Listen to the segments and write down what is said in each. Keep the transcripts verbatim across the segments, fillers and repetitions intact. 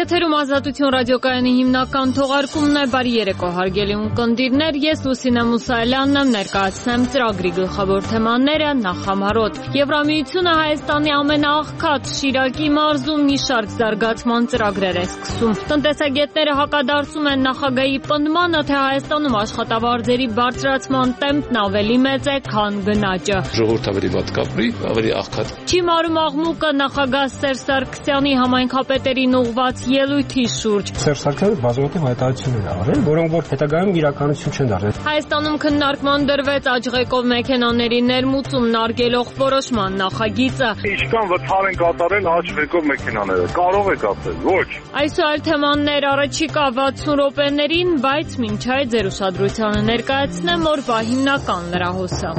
Եթերում Ազատություն ռադիոկայանի հիմնական թողարկումն է։ Բարի երեկո հարգելի ունկնդիրներ, ես Լուսինե Մուսայելյանն եմ, ներկայացնեմ ծրագրի գլխավոր թեմաները նախամարոտ։ Եվրամիությունը Հայաստանի ամենաաղքատ Շիրակի մարզում մի շարք զարգացման ծրագրեր է սկսում։ Տնտեսագետները հակադարձում են նախագահի պնդմանը, թե Հայաստանում աշխատավարձերի բարձրացման տեմպն ավելի մեծ է, քան գնաճը։ Ժողովուրդ ավելի վատ կապրի, ավելի աղքատ։ Չի մարում աղմուկը նախագահ Սերժ Սարգսյանի համայնքապետերին ուղղված ելույթի շուրջ։ Սերժ Սարգսյանը բազմաթիվ հայտարարություններ ա արել, որոնք որ հետագայում իրականություն չեն դարձել։ Հայաստանում քննարկման դրվեց աճղեկով մեքենաների ներմուծումն արգելող որոշման նախագիծը։ Ինչքան վթար են կատարել աճղեկով մեքենաները։ Կարող եք ասել, ոչ։ Այս ու այլ թեմաներ առաջիկա վաթսուն րոպեներին, բայց մինչ այդ ձեր ուշադրությանը ներկայացնեմ օրվա հիմնական լրահոսը։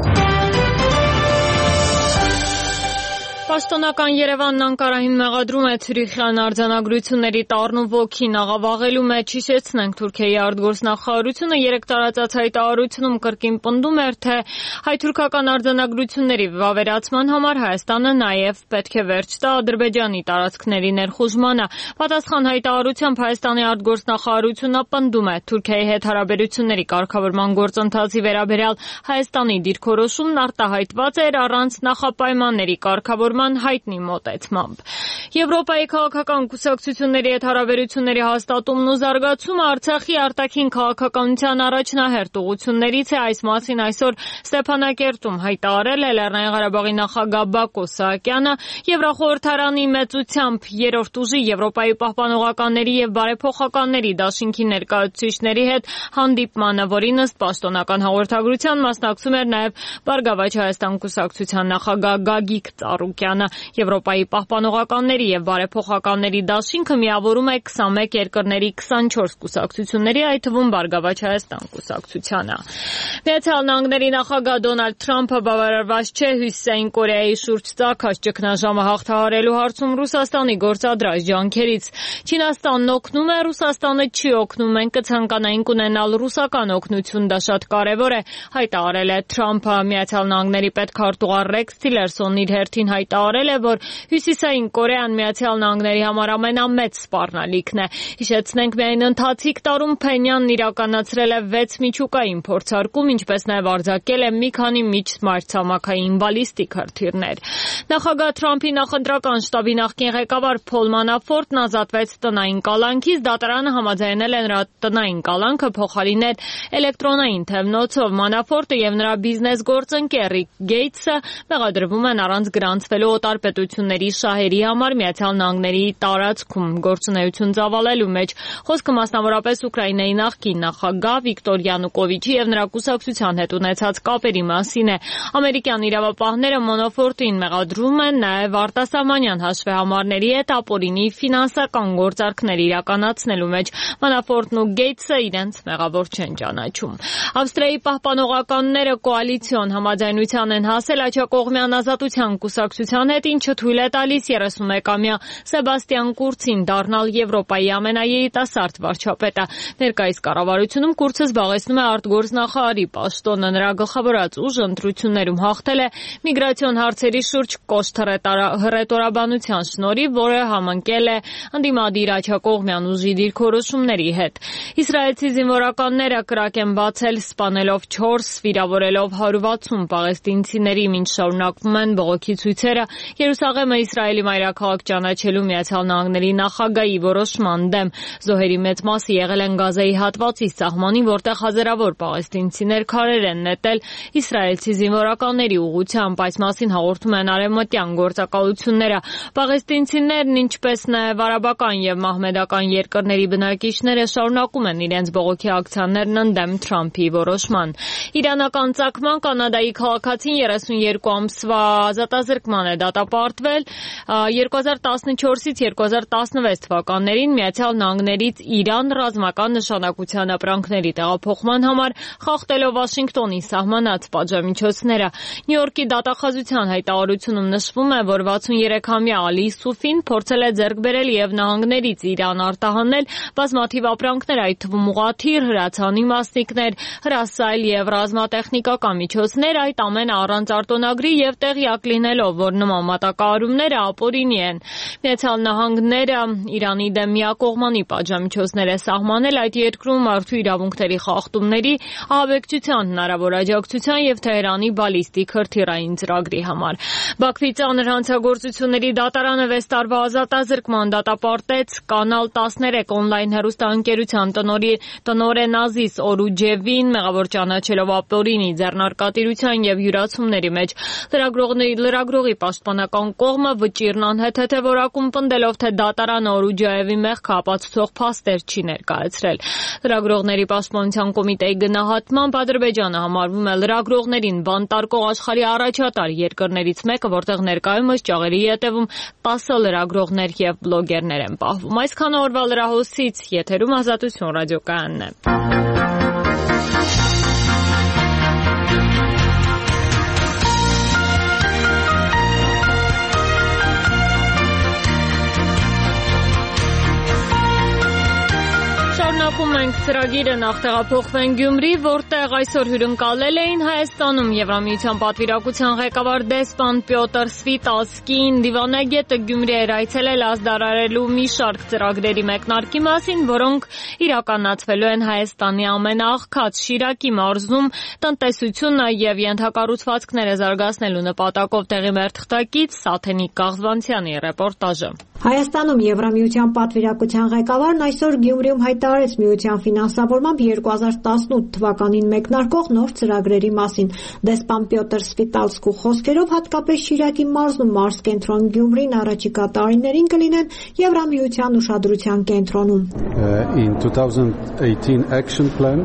Պաշտոնական Երևանն Անկարային մեղադրում է Ցյուրիխյան արձանագրությունների տառն ու ոգին աղավաղելու մեջ։ Հիշեցնենք, Թուրքիայի արտգործնախարարությունը երեք տարածած հայտարարությունում կրկին պնդում էր, թե հայ-թուրքական արձանագրությունների վավերացման համար Հայաստանը նաև պետք է վերջ տա Ադրբեջանի տարածքների ներխուժմանը։ Պատասխան հայտարարությամբ Հայաստանի արտգործնախարարությունը պնդում է Թուրքիայի հետ հարաբերությունների կարգավորման գործընթացի վերաբերյալ Հայաստանի դիրքորոշումն արտահայտված էր առանց նախապայմանների կարգավորման հայտնի մոտեցմամբ։ Եվրոպայի քաղաքական կուսակցությունների հետ հարաբերությունների հաստատումն ու զարգացումը Արցախի արտաքին քաղաքականության առաջնահերթ ուղղություններից է։ Այս մասին այսօր Ստեփանակերտում հայտարարել է Լեռնային Ղարաբաղի նախագահ Բակո Սահակյանը։ Եվրախորհրդարանի մեծությամբ երրորդ ուժի Եվրոպայի պահպանողականների եւ բարեփոխականների դաշինքի ներկայացուցիչների հետ հանդիպմանը, որին ըստ պաշտոնական հաղորդագրության մասնակցում էր նաեւ Բարգավաճ Հայաստան կուսակցության նախագահ Գագիկ Ծառուկյանը։ Եվրոպայի պահպանողականների եւ բարեփոխականների դաշինքը միավորում է քսանմեկ երկրների քսանչորս կուսակցությունների, այդ թվում Բարգավաճ Հայաստան կուսակցությանը։ Միացյալ Նահանգների նախագահ Դոնալդ Թրամփը բավարարված չէ Հյուսիսային Կորեայի շուրջ ծագած ճգնաժամը հաղթահարելու հարցում Ռուսաստանի գործադրած ջանքերից։ Չինաստանն օգնում է, Ռուսաստանը չի օգնում, մենք կցանկանայինք ունենալ ռուսական օգնություն, դա շատ կարևոր է, հայտարարել է Թրամփը։ Միացյալ Նահանգների պետքարտուղար Ռեքս Թիլերսոնն իր հերթին հայտարարել է, որ Հյուսիսային Կորեան Միացյալ Նահանգների համար ամենամեծ սպառնալիքն է։ Հիշեցնենք, միայն ընթացիկ տարում Փենյանն իրականացրել է վեց միջուկային փորձարկում, ինչպես նաև արձակել է մի քանի միջմայրցամաքային բալիստիկ հրթիռներ։ Նախագահ Թրամփի նախընտրական շտաբի նախկին ղեկավար Փոլ Մանաֆորտն ազատվեց տնային կալանքից, դատարանը համաձայնել է նրա տնային կալանքը փոխարինել էլեկտրոնային թևնոցով։ Մանաֆորտը եւ նրա բիզնես գործընկեր Ռիկ Գեյթսը մեղադրվում են առանց գրանցվելու օտարպետությունների շահերի համար Միացյալ Նահանգների տարածքում գործունեություն ծավալելու մեջ։ Խոսքը մասնավորապես Ուկրաինայի նախկին նախագահ Վիկտոր Յանուկովիչի եւ նրա կուսակցության հետ ունեցած կապերի մասին է։ Ամերիկյան իրավապահները Մանաֆորտին մեղադրում են նաեւ արտասահմանյան հաշվեհամարների հետ ապօրինի ֆինանսական գործարքներ իրականացնելու մեջ։ Մանաֆորտն ու Գեյթսը իրենց մեղավոր չեն ճանաչում։ Ավստրիայի պահպանողականները կոալիցիոն համաձայնության են հասել աջակողմյան Ազատության կուսակցության հետ, ինչը թույլ է տալիս երեսունմեկամյա Սեբաստիան Կուրցին դառնալ Եվրոպայի ամենաերիտասարդ վարչապետը։ Ներկայիս կառավարությունում Կուրցը զբաղեցնում է արտգործնախարարի պաշտոնը։ Նրա գլխավորած ուժը ընտրություններում հաղթել է միգրացիոն հարցերի շուրջ կոշտ հռետորաբանության շնորհիվ, որը համընկել է ընդդիմադիր աջակողմյան ուժի դիրքորոշումների հետ։ Իսրայելցի զինվորականները կրակ են բացել սպանելով չորս, վիրավորելով հարյուր վաթսուն պաղեստինցիների, մինչ շարունակվում են բողոքի ցույցերը Երուսաղեմը Իսրայելի մայրաքաղաք ճանաչելու Միացյալ Նահանգների նախագահի որոշման դեմ։ Զոհերի մեծ մասը եղել են Գազայի հատվածից սահմանին, որտեղ հազարավոր պաղեստինցիներ քարեր են նետել իսրայելցի զինվորականների ուղղությամբ։ Այս մասին հաղորդում են արևմտյան գործակալությունները։ Պաղեստինցիներն, ինչպես նաև արաբական եւ մահմեդական երկրների բնակիչները շարունակում են իրենց բողոքի ակցիաներն ընդդեմ Թրամփի որոշման։ Իրանական ցակման կանադայի քաղաքացին երեսունյոթ ամսվա ազատազրկման է դատապարտվել։ երկու հազար տասնչորսից երկու հազար տասնվեց թվականներին Միացյալ Նահանգներից Իրան ռազմական նշանակության ապրանքների տեղափոխման համար խախտելով Վաշինգտոնի սահմանած պատժամիջոցները։ Նյու Յորքի դատախազության հայտարարությունում նշվում է, որ վաթսուներեքամյա Ալի Սուֆին փորձել է ձեռք բերել եւ նահանգներից Իրան արտահանել բազմաթիվ ապրանքներ, այդ թվում ուղղաթիռ, հրացանի մասնիկներ, հրասայլ եւ ռազմատեխնիկական միջոցներ, այդ ամենը առանց արտոնագրի եւ տեղյակ լինելով, որ նման մատակարարումները ապօրինի են։ Միացյալ Նահանգները Իրանի դեմ միակողմանի պատժամիջոցներ է սահմանել այդ երկրում մարդու իրավունքների խախտումների, ահաբեկչության հնարավոր աջակցության եւ Թեհրանի բալիստիկ հրթիռային ծրագրի համար։ Բաքվի ծանր հանցագործությունների դատարանը վեց տարվա ազատազրկման դատապարտեց Կանալ տասներեք օնլայն հեռուստաընկերության տնօրեն Ազիզ Օրուջևին, մեղավոր ճանաչելով ապօրինի ձեռնարկատիրության եւ յուրացումների մեջ։ Լրագրողի պաշտպանական կողմը վճիրն անհեթեթ է որակում պնդելով, թե դատարանը Օրուջևի մեղքը ապացուցող փաստեր չի ներկայացրել։ Լրագրողների պաշտպանության կոմիտեի գնահատմամբ Ադրբեջանը համարվում է լրագրողներին բանտարկող աշխարհի առաջատար երկրներից մեկը, որտեղ ներկայումս ճաղերի ետևում տասը լրագրողներ եւ բլոգերներ են պահվում։ Այսքան օրվա լրահոսից եթերում Ազատություն ռադիոկայանն է։ Շարունակում ենք ծրագիրը, նախ տեղափոխվենք Գյումրի, որտեղ այսօր հյուրընկալել էին Հայաստանում Եվրամիության պատվիրակության ղեկավար դեսպան Պյոտր Սվիտալսկին։ Դիվանագետը Գյումրի էր այցելել ազդարարելու մի շարք ծրագրերի մեկնարկի մասին, որոնք իրականացվելու են Հայաստանի ամենաաղքատ Շիրակի մարզում տնտեսությունը եւ ենթակառուցվածքները զարգացնելու նպատակով տեղի մեր թղթակից Սաթենիկ Կաղզվանցյանի ռեպորտաժը։ Հայաստանում Եվրամիության պատվիրակության ղեկավարն այսօր Գյումրիում հայտարարեց միության ֆինանսավորմամբ երկու հազար տասնութ թվականին մեկնարկող նոր ծրագրերի մասին։ Դեսպան Պյոտր Սվիտալսկու խոսքերով հատկապես Շիրակի մարզում մարզկենտրոն Գյումրին առաջիկա տարիներին կլինեն Եվրամիության ուշադրության կենտրոնում։ In twenty eighteen action plan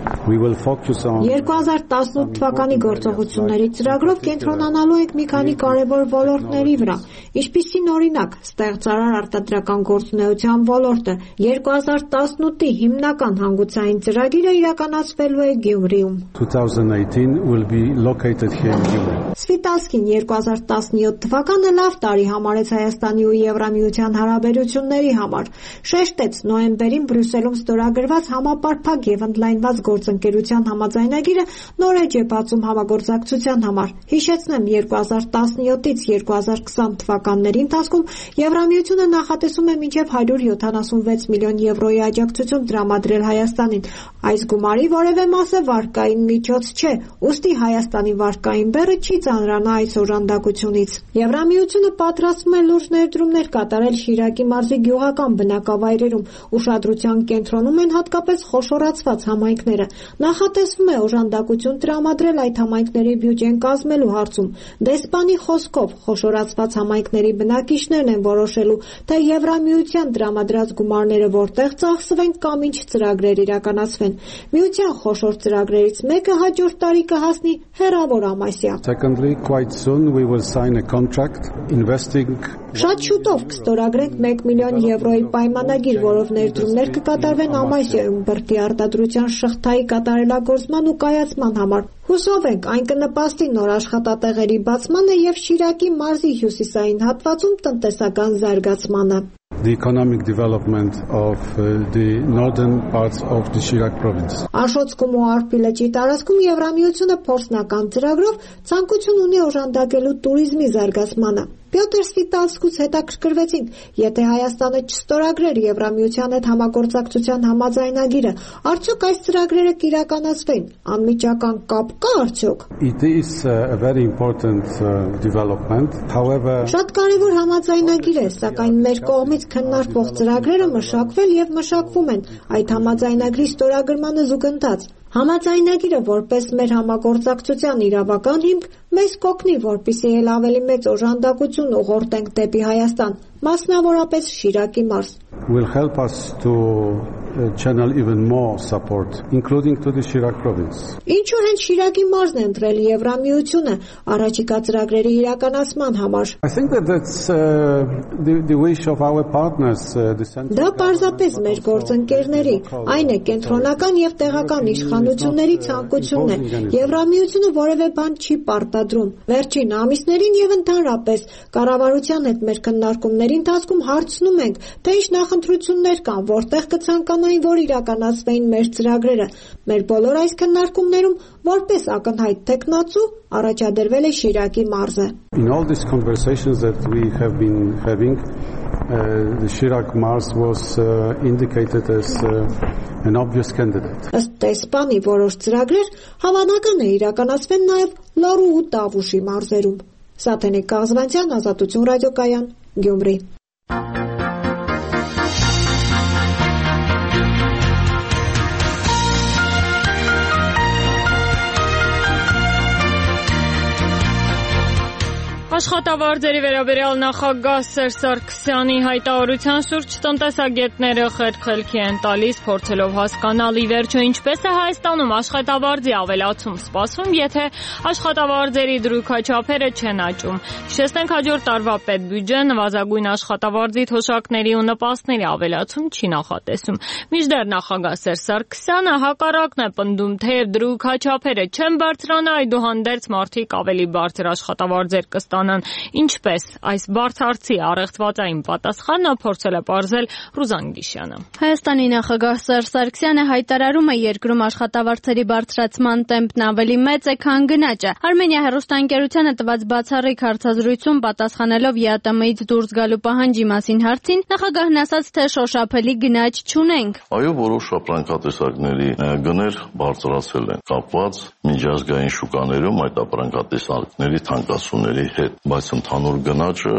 երկու հազար տասնութ թվականի գործողությունների ծրագրով կենտրոնանալու ենք մի քանի կարևոր ոլորտների վրա, ինչպիսին օրինակ ստեղծարար արտադրական գործունեության ոլորտը։ երկու հազար տասնութի հիմնական հանգուցային ծրագիրը իրականացվելու է Գյումրիում։ twenty eighteen will be located here in Gyumri. Սվիտալսկին երկու հազար տասնյոթ թվականը լավ տարի համարեց Հայաստանի ու Եվրամիության հարաբերությունների համար։ Շեշտեց նոյեմբերին Բրյուսելում ստորագրված համապարփակ եւ ընդլայնված գործընկերության համաձայնագիրը նոր է բացում համագործակցության համար։ Հիշեցնեմ, երկու հազար տասնյոթից երկու հազար քսան թվականների ընթացքում Եվրամիությունը նախատեսում է մինչև հարյուր յոթանասունվեց միլիոն եվրոյի աջակցություն տրամադրել Հայաստանին։ Այս գումարի որևէ մասը վարկային միջոց չէ, ուստի Հայաստանի վարկային բեռը չի ծանրանա այս օժանդակությունից։ Եվրամիությունը պատրաստվում է լուրջ ներդրումներ կատարել Շիրակի մարզի գյուղական բնակավայրերում։ Ուշադրության կենտրոնում են հատկապես խոշորացված համայնքները։ Նախատեսվում է օժանդակություն տրամադրել այդ համայնքների բյուջեն կազմելու հարցում։ Դեսպանի խոսքով խոշորացված համայնքների բնակիչներն են որոշելու, թե Եվրամիության տրամադրած գումարները որտեղ ծախսվեն կամ ինչ ծրագրեր իրականացվեն։ Միության խոշոր ծրագրերից մեկը հաջորդ տարի կհասնի հեռավոր ամասյա։ Secondly, quite soon we will sign a contract investing. Շատ շուտով կստորագրենք մեկ միլիոն եվրոյի պայմանագիր, որով ներդրումներ կկատարվեն Ամասիայում բրդի արտադրության շղթայի կատարելագործման ու կայացման համար։ Հուսով ենք, այն կնպաստի նոր աշխատատեղերի բացմանը եւ Շիրակի մարզի հյուսիսային հատվածում տնտեսական զարգացմանը։ The economic development of uh, the northern parts of the Shirak province. Աշոտսկում ու Արփի լճի տարածքում Եվրամիությունը փորձնական ծրագրով ցանկություն ունի օժանդակելու туриզմի զարգացմանը։ Պյոտր Սվիտալսկուց հետաքրքրվեցինք, եթե Հայաստանը չստորագրեր Եվրամիության հետ համագործակցության համաձայնագիրը, արդյոք այս ծրագրերը կիրականացվեն, անմիջական կապ կա արդյոք։ It is a very important uh, development. However, Շատ կարևոր համաձայնագիր է, սակայն մեր կողմից քննարկվող ծրագրերը մշակվել եւ մշակվում են այդ համաձայնագրի ստորագրմանը զուգընթաց։ Համաձայնագիրը որպես մեր համագործակցության իրավական հիմք մեզ կօգնի, որպեսզի ել ավելի մեծ օժանդակություն ուղղորդենք դեպի Հայաստան, մասնավորապես Շիրակի մարզ։ Will help us to uh, channel even more support, including to the Shirak province. Ինչու հենց Շիրակի մարզն է ընտրել Եվրամիությունը առաջիկա ծրագրերի իրականացման համար։ I think that that's uh, the, the wish of our partners. Uh, the Դա պարզապես մեր գործընկերների, այն է կենտրոնական եւ տեղական իշխանությունների ցանկությունն է։ Եվրամիությունը որևէ բան չի պարտադիր արտադրում։ Վերջին ամիսներին եւ ընդհանրապես կառավարության հետ մեր քննարկումների ընթացքում հարցնում ենք, թե ինչ նախընտրություններ կան, որտեղ կցանկանային, որ իրականացվեին մեր ծրագրերը։ Մեր բոլոր այս քննարկումներում որպես ակնհայտ տեխնացու առաջադրվել է Շիրակի մարզը։ In all these conversations that we have been having, uh, the Shirak Mars was uh, indicated as uh, an obvious candidate. Ըստ տեսփանի որոշ ծրագրեր հավանական է իրականացվեն նաև Լոռու ու Տավուշի մարզերում։ Սաթենիկ Կազվանցյան, Ազատություն ռադիոկայան, Գյումրի։ Աշխատավարձերի վերաբերյալ նախագահ Սերժ Սարգսյանի հայտարարության շուրջ տնտեսագետները խելքի են տալիս, փորձելով հասկանալ ի վերջո ինչպես է Հայաստանում աշխատավարձի ավելացում սպասվում, եթե աշխատավարձերի դրույքաչափերը չեն աճում։ Հիշեցնենք, հաջորդ տարվա պետբյուջեն նվազագույն աշխատավարձի թոշակների ու նպաստների ավելացում չի նախատեսում։ Մինչդեռ նախագահ Սերժ Սարգսյանը հակառակն է պնդում, թեև դրույքաչափերը չեն բարձրանա, այդուհանդերձ մարդիկ ավելի բարձր աշխատավարձեր կստանան։ Ինչպես այս բարդ հարցի առեղծվածային պատասխանը փորձել է պարզել Ռուզան Գիշյանը։ Հայաստանի նախագահ Սերժ Սարգսյանը հայտարարում է երկրում աշխատավարձերի բարձրացման տեմպն ավելի մեծ է, քան գնաճը։ Արմենիա հեռուստաընկերությանը տված բացառիկ հարցազրույցում պատասխանելով ԵԱՏՄ-ից դուրս գալու պահանջի մասին հարցին, նախագահն ասաց, թե շոշափելի գնաճ չունենք։ Այո, որոշ ապրանքատեսակների գներ բարձրացել են, կապված միջազգային շուկաներում այդ ապրանքատեսակների թանկացումների հետ, բայց ընդհանուր գնաճը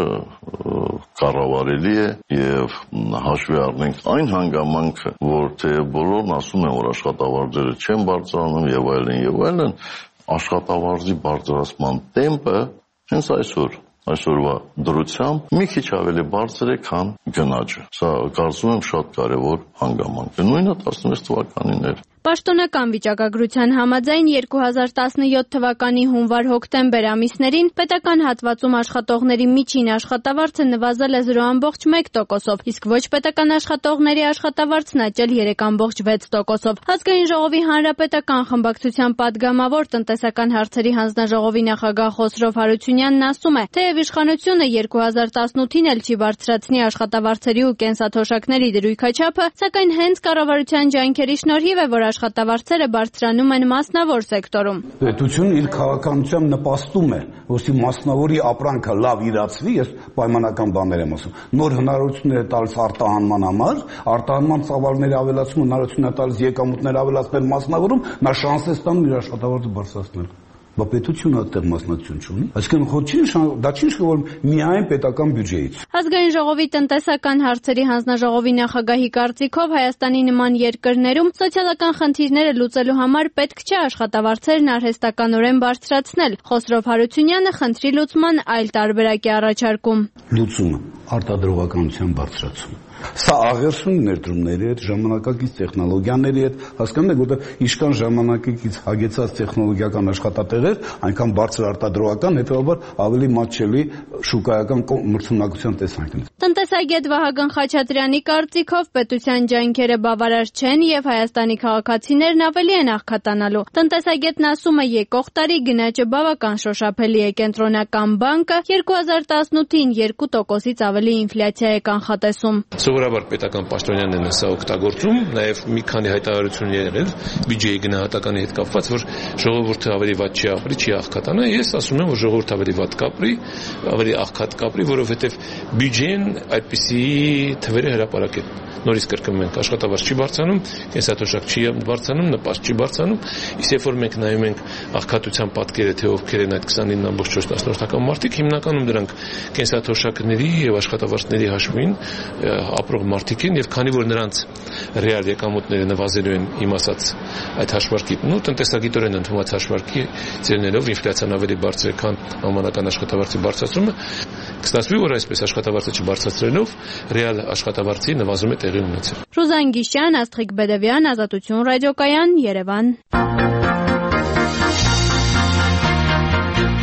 կառավարելի է եւ հաշվի առնենք այն հանգամանքը, որ թե բոլորն ասում են, որ աշխատավարձերը չեն բարձրանում եւ այլն եւ այլն, աշխատավարձի բարձրացման տեմպը հենց այսօր այսօրվա դրությամբ մի քիչ ավելի բարձր է, քան գնաճը։ Սա կարծում եմ շատ կարևոր հանգամանք է։ Նույնը տասնվեց թվականին էր։ Պաշտոնական վիճակագրության համաձայն երկու հազար տասնյոթ թվականի հունվար-հոկտեմբեր ամիսներին պետական հատվածում աշխատողների միջին աշխատավարձը նվազել է զրո կόμma մեկ տոկոսով, իսկ ոչ պետական աշխատողների աշխատավարձն աճել երեք կόμma վեց տոկոսով։ Ազգային ժողովի հանրապետական խմբակցության падգամավոր տնտեսական հարցերի հանձնաժողովի նախագահ Խոսրով Հարությունյանն ասում է, թեև իշխանությունը երկու հազար տասնութին էլ չի բարձրացնի աշխատավարձերի ու կենսաթոշակների դրույքաչափը, սակայն հենց կառավարության ջանքերի շնորհիվ է, որ աշխատավարձերը բարձրանում են մասնավոր սեկտորում։ Պետությունն իր քաղաքականությամբ նպաստում է, որպեսզի մասնավորի ապրանքը լավ իրացվի, ես պայմանական բաներ եմ ասում։ Նոր հնարավորություններ է տալիս արտահանման համար, արտահանման ծավալների ավելացումը հնարավորություն է տալիս եկամուտներ ավելացնել մասնավորում, նա շանս է ստանում իր աշխատավարձը բարձրացնել։ Բա պետությունը այդտեղ մասնակցություն չունի։ Այսինքն խոչին դա չի նշանակում միայն պետական բյուջեից։ Ազգային ժողովի տնտեսական հարցերի հանձնաժողովի նախագահի կարծիքով Հայաստանի նման երկրներում սոցիալական խնդիրները լուծելու համար պետք չէ աշխատավարձերն արհեստականորեն բարձրացնել։ Խոսրով Հարությունյանը խնդրի լուծման այլ տարբերակ է առաջարկում։ Լուծումը արտադրողականության բարձրացում։ Սա աղերսում ներդրումների հետ, ժամանակակից տեխնոլոգիաների հետ, հասկանում եք, որտեղ իշքան ժամանակակից հագեցած տեխնոլոգիական աշխատատեղեր, այնքան բարձր արտադրողական, հետևաբար ավելի մատչելի շուկայական մրցունակության տեսանկյունից։ Տնտեսագետ Վահագն Խաչատրյանի կարծիքով պետության ջանքերը բավարար չեն եւ Հայաստանի քաղաքացիներն ավելի են աղքատանալու։ Տնտեսագետն ասում է, եկող տարի գնաճը բավական շոշափելի է, կենտրոնական բանկը երկու հազար տասնութին երկու տոկոսից ավելի ինֆլյացիա է կանխատեսում։ Սովորաբար պետական պաշտոնյաներն են սա օգտագործում, նաև մի քանի հայտարարություն եղել բյուջեի գնահատականի հետ կապված, որ ժողովուրդը ավելի վատ չի ապրի, չի աղքատանա։ Ես ասում եմ, որ ժողովուրդը ավելի վատ կապրի, ավելի աղքատ կապրի, որովհետև բյուջեն այդպիսի թվերը հրապարակ է։ Նորից կրկնում ենք, աշխատավարձ չի բարձրանում, կենսաթոշակ չի բարձրանում, նպաստ չի բարձրանում, իսկ երբ որ մենք նայում ենք աղքատության պատկերը, թե ովքեր են այդ քսանինը կόμma չորս տասնորդական մարդիկ, հիմնականում դրանք կենսաթոշակների եւ աշխատավարձների հաշվին ապրող մարդիկ են, եւ քանի որ նրանց ռեալ եկամուտները նվազելու են իմ ասած այդ հաշվարկի, նո տնտեսագիտորեն ընդունված հաշվարկի ծերներով ինֆլյացիան ավելի բարձր է, քան համանական աշխատավարձի բարձրացումը, կստացվի, որ այսպես աշխատավարձը չբարձրացնելով ռեալ աշխատավարձի նվազում է տեղի ունեցել։ Ռուզան Գիշյան, Աստղիկ Բեդևյան, Ազատություն ռադիոկայան, Երևան։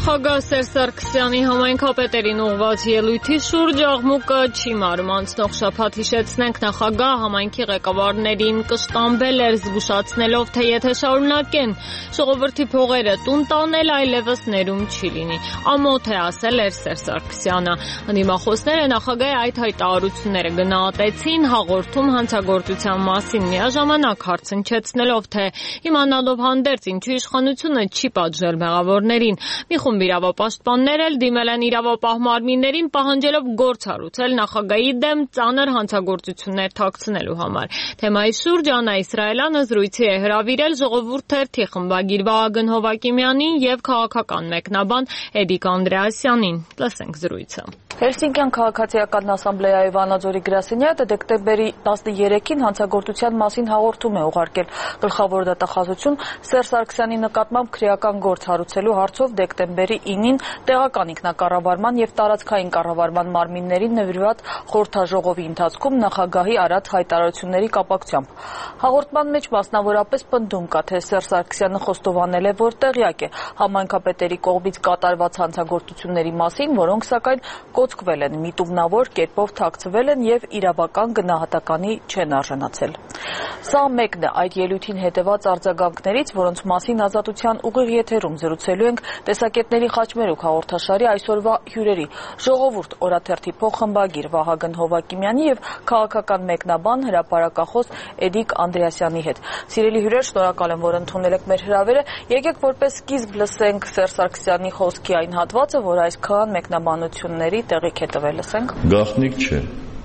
Նախագահ Սերժ Սարգսյանի համայնքապետերին ուղղված ելույթի շուրջ աղմուկը չի մարում։ Անցնող շաբաթ հիշեցնենք, նախագահ համայնքի ղեկավարներին կշտամբել էր, զգուշացնելով, թե եթե շարունակեն ժողովրդի փողերը տուն տանել, այլևս ներում չի լինի։ Ամոթ է ասել էր Սերժ Սարգսյանը։ Ընդդիմախոսները նախագահի այդ հայտարարությունները գնահատեցին, հաղորդում հանցագործության մասին միաժամանակ հարցնչեցնելով, թե իմանալով հանդերձ ինչու իշխանությունը չի պատժել մեղավորներին։ Մի խումբ իրավապաշտպաններ էլ դիմել են իրավապահ մարմիններին, պահանջելով գործ հարուցել նախագահի դեմ ծանր հանցագործություններ թաքցնելու համար։ Թեմայի շուրջ Աննա Իսրայելյանը զրույցի է հրավիրել Ժողովուրդ թերթի խմբագիր Վահագն Հովակիմյանին եւ քաղաքական մեկնաբան Էդիկ Անդրեասյանին։ Լսենք զրույցը։ Հելսինկյան քաղաքացիական ասամբլեայի Վանաձորի գրասենյակը դեկտեմբերի տասներեքին հանցագործության մասին հաղորդում է ուղարկել։ Գլխավոր դատախազություն Սերժ Սարգսյանի նկատմամբ քրեական գործ հարուցելու հարցով դեկտեմբերի ինին տեղական ինքնակառավարման եւ տարածքային կառավարման մարմիններին նվիրված խորհրդաժողովի ընթացքում նախագահի արած հայտարարությունների կապակցությամբ։ Հաղորդման մեջ մասնավորապես պնդում կա, թե Սերժ Սարգսյանը խոստովանել է, որ տեղյակ է համայնքապետերի կողմից կատարված հանցագործությունների մասին, որոնք սակայն կոծկվել են, միտումնավոր կերպով թաքցվել են եւ իրավական գնահատականի չեն արժանացել։ Սա մեկն է այդ ելույթին հետեւած արձագանքներից, որոնց մասին Ազատության ուղիղ եթերում զրուցելու ենք տեսակետների խաչմերուկ հաղորդաշարի այսօրվա հյուրերի՝ Ժողովուրդ օրաթերթի փոխխմբագիր Վահագն Հովակիմյանի եւ քաղաքական մեկնաբան հրապարակախոս Էդիկ Անդրեասյանի հետ։ Սիրելի հյուրեր, շնորհակալ եմ, որ ընդունել եք մեր հրավերը։ Եկեք որպես սկիզբ լսենք Սերժ Սարգսյանի խոսքի այն հատվածը, որ այսքան մեկնաբանությունների տեղիք է տվել, լսենք։ Գաղտնիք չէ,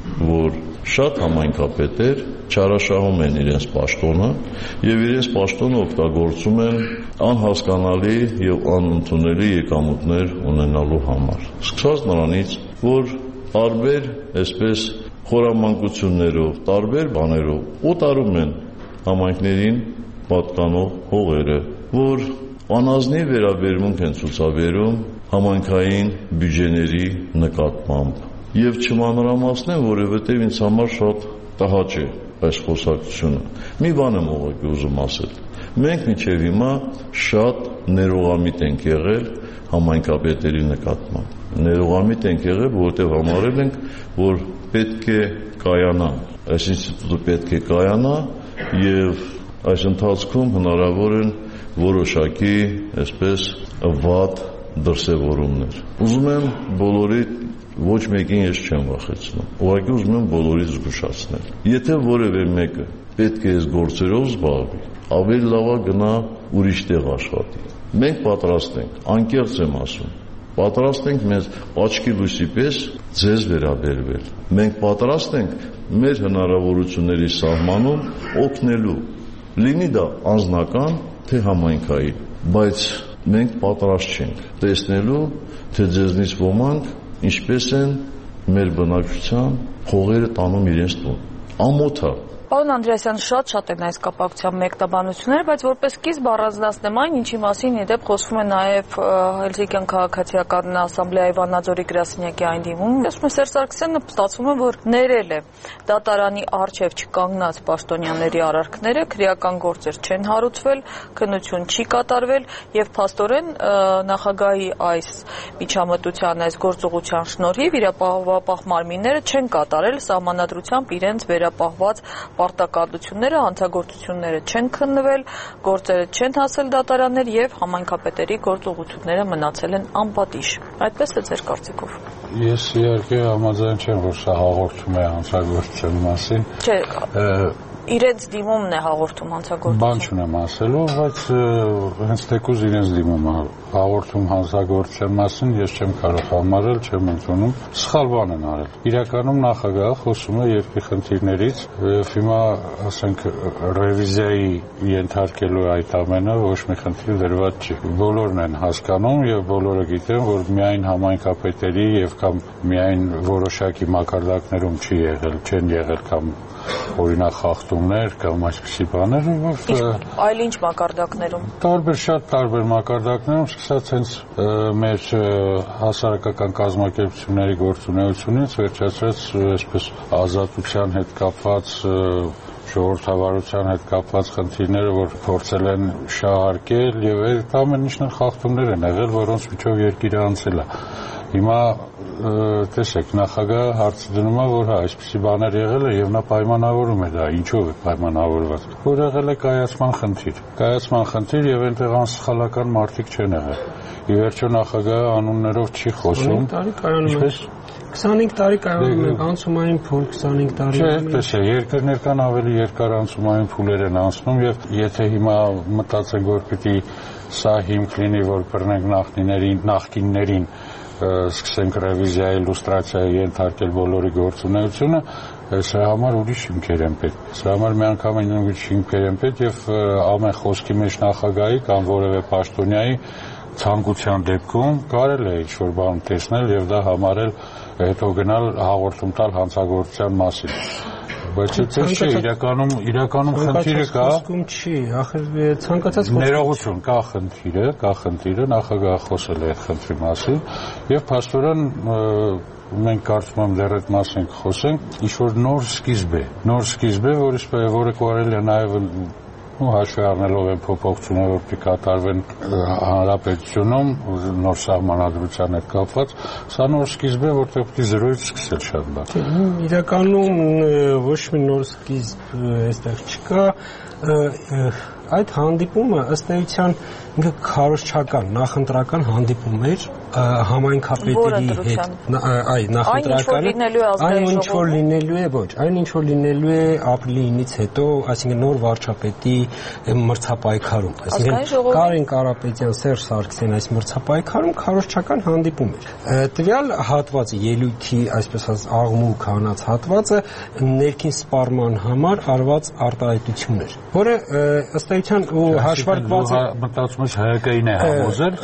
որ շատ համայնքապետեր չարաշահում են իրենց պաշտոնը եւ իրենց պաշտոնը օգտագործում են անհասկանալի եւ անընդունելի եկամուտներ ունենալու համար։ Սկսած նրանից, որ տարբեր այսպես խորամանկություններով, տարբեր բաներով օտարում են համայնքներին պատկանող հողերը, որ անազնիվ վերաբերմունք են ցուցաբերում համայնքային բյուջեների նկատմամբ եւ չմանրամասնեմ, որովհետեւ ինձ համար շատ տհաճ է այս խոսակցությունը։ Մի բան եմ ուղղակի ուզում ասել։ Մենք մինչեւ հիմա շատ ներողամիտ ենք եղել համայնքապետերի նկատմամբ։ Ներողամիտ ենք եղել, որովհետեւ համարել ենք, որ պետք է կայանա, այս ինստիտուտը պետք է կայանա եւ այս ընթացքում հնարավոր են որոշակի, այսպես, վատ դրսևորումներ։ Ուզում եմ բոլորի ոչ մեկին ես չեմ վախեցնում։ Ուղղակի ուզում եմ բոլորից զգուշացնել։ Եթե որևէ մեկը պետք է այս գործերով զբաղվի, ավելի լավ է գնա ուրիշ տեղ աշխատի։ Մենք պատրաստ ենք, անկեղծ եմ ասում, պատրաստ ենք մեզ աչքի լույսի պես ձեզ վերաբերվել։ Մենք պատրաստ ենք մեր հնարավորությունների սահմանում օգնելու, լինի դա անձնական, թե համայնքային, բայց մենք պատրաստ չենք տեսնելու, թե ձեզնից ոմանք ինչպես են մեր բնակչության փողերը տանում իրենց տուն։ Ամոթ է։ Պարոն Անդրեասյան, շատ-շատ են այս կապակցությամբ մեկնաբանությունները, բայց որպես սկիզբ առանձնացնեմ այն, ինչի մասին իդեպ խոսվում է նաև Հելսինկյան քաղաքացիական ասամբլեայի Վանաձորի գրասենյակի այն դիմում։ Ասում է Սերժ Սարգսյանը ստացվում է, որ ներել է դատարանի առջև չկանգնած պաշտոնյաների արարքները, քրեական գործեր չեն հարուցվել, քննություն չի կատարվել եւ փաստորեն նախագահի այս միջամտության, այս գործողության շնորհիվ իրավապահ մարմինները չեն կատարել սահմանադրությամբ իրենց վերապահված պարտականությունները, հանցագործությունները չեն քննվել, գործերը չեն հասել դատարաններ եւ համայնքապետերի գործողությունները մնացել են անպատիժ։ Այդպես է ձեր կարծիքով։ Ես իհարկե համաձայն չեմ, որ սա հաղորդում է հանցագործության մասին։ Չէ, իրենց դիմումն է հաղորդում հանցագործության։ Բան չունեմ ասելու, բայց հենց թեկուզ իրենց դիմումը հաղորդում հանցագործության մասին ես չեմ կարող համարել, չեմ ընդունում։ Սխալ բան են արել։ Իրականում նախագահը խոսում է երկրի խնդիրներից, եւ հիմա, ասենք, ռևիզիայի ենթարկելու այդ ամենը ոչ մի խնդիր դրված չի։ Բոլորն են հասկանում եւ բոլորը գիտեն, որ միայն համայնքապետերի եւ կամ միայն որոշակի մակարդակներում չի եղել, չեն եղել կամ օրինակ խախտումներ կամ այսպիսի բաներ, այլ ինչ մակարդակներում։ Տարբեր շատ տարբեր մակարդակներում, սկսած հենց մեր հասարակական կազմակերպությունների գործունեությունից վերջացրած այսպես ազատության հետ կապված ժողովրդավարության հետ կապված խնդիրները, որ փորձել են շահարկել եւ այդ ամեն ինչն խախտումներ են եղել, որոնց միջով երկիրը անցել է։ Հիմա տեսեք, նախագահը հարցը դնում է, որ հա, այսպիսի բաներ եղել է եւ նա պայմանավորում է դա, ինչով է պայմանավորված։ Որ եղել է կայացման խնդիր։ Կայացման խնդիր եւ այնտեղ անսխալական մարդիկ չեն եղել։ Ի վերջո նախագահը անուններով չի խոսում։ Ինչպես քսանհինգ տարի կայանում է անցումային փուլ, քսանհինգ տարի։ Չէ, այդպես է, երկրներ կան ավելի երկար անցումային փուլեր են անցնում եւ եթե հիմա մտածենք, որ պիտի սա հիմք լինի, որ բռնենք նախնիներին, նախկիններին սկսենք ռևիզիայի, իլյուստրացիայի ենթարկել բոլորի գործունեությունը, սրա համար ուրիշ հիմքեր են պետք։ Սրա համար միանգամայն ուրիշ հիմքեր են պետք եւ ամեն խոսքի մեջ նախագահի կամ որևէ պաշտոնյայի ցանկության դեպքում կարելի է ինչ-որ բան տեսնել եւ դա համարել հետո գնալ հաղորդում տալ հանցագործության մասին։ Բայց այդպես չէ, իրականում իրականում խնդիրը կա։ Խոսքում չի, ախր ցանկացած ներողություն, կա խնդիրը, կա խնդիրը, նախագահը խոսել է այդ խնդրի մասին եւ փաստորեն մենք կարծում եմ դեռ այդ մասին խոսենք, ինչ որ նոր սկիզբ է, նոր սկիզբ է, որը կարելի է նաեւ ու հաշվի առնելով են փոփոխությունները, որ պետք է կատարվեն հանրապետությունում նոր սահմանադրության հետ կապված, սա նոր սկիզբ է, որտեղ պետք է զրոյից սկսել շատ բան։ Իրականում ոչ մի նոր սկիզբ այստեղ չկա, այդ հանդիպումը ըստ էության ինքը քարոզչական, նախընտրական հանդիպում էր համայնքապետերի հետ, այ նախընտրականը, այն ինչ որ լինելու է, ոչ, այն ինչ որ լինելու է ապրիլի ինից հետո, այսինքն նոր վարչապետի մրցապայքարում, այսինքն Կարեն Կարապետյան, Սերժ Սարգսյան այս մրցապայքարում քարոզչական հանդիպում էր։ Տվյալ հատվածը, ելույթի, այսպես ասած, աղմուկ հանած հատվածը ներքին սպառման համար արված արտահայտություն էր, որը ըստ էության ու հաշվարկված է մտածում ես հայկային է համոզել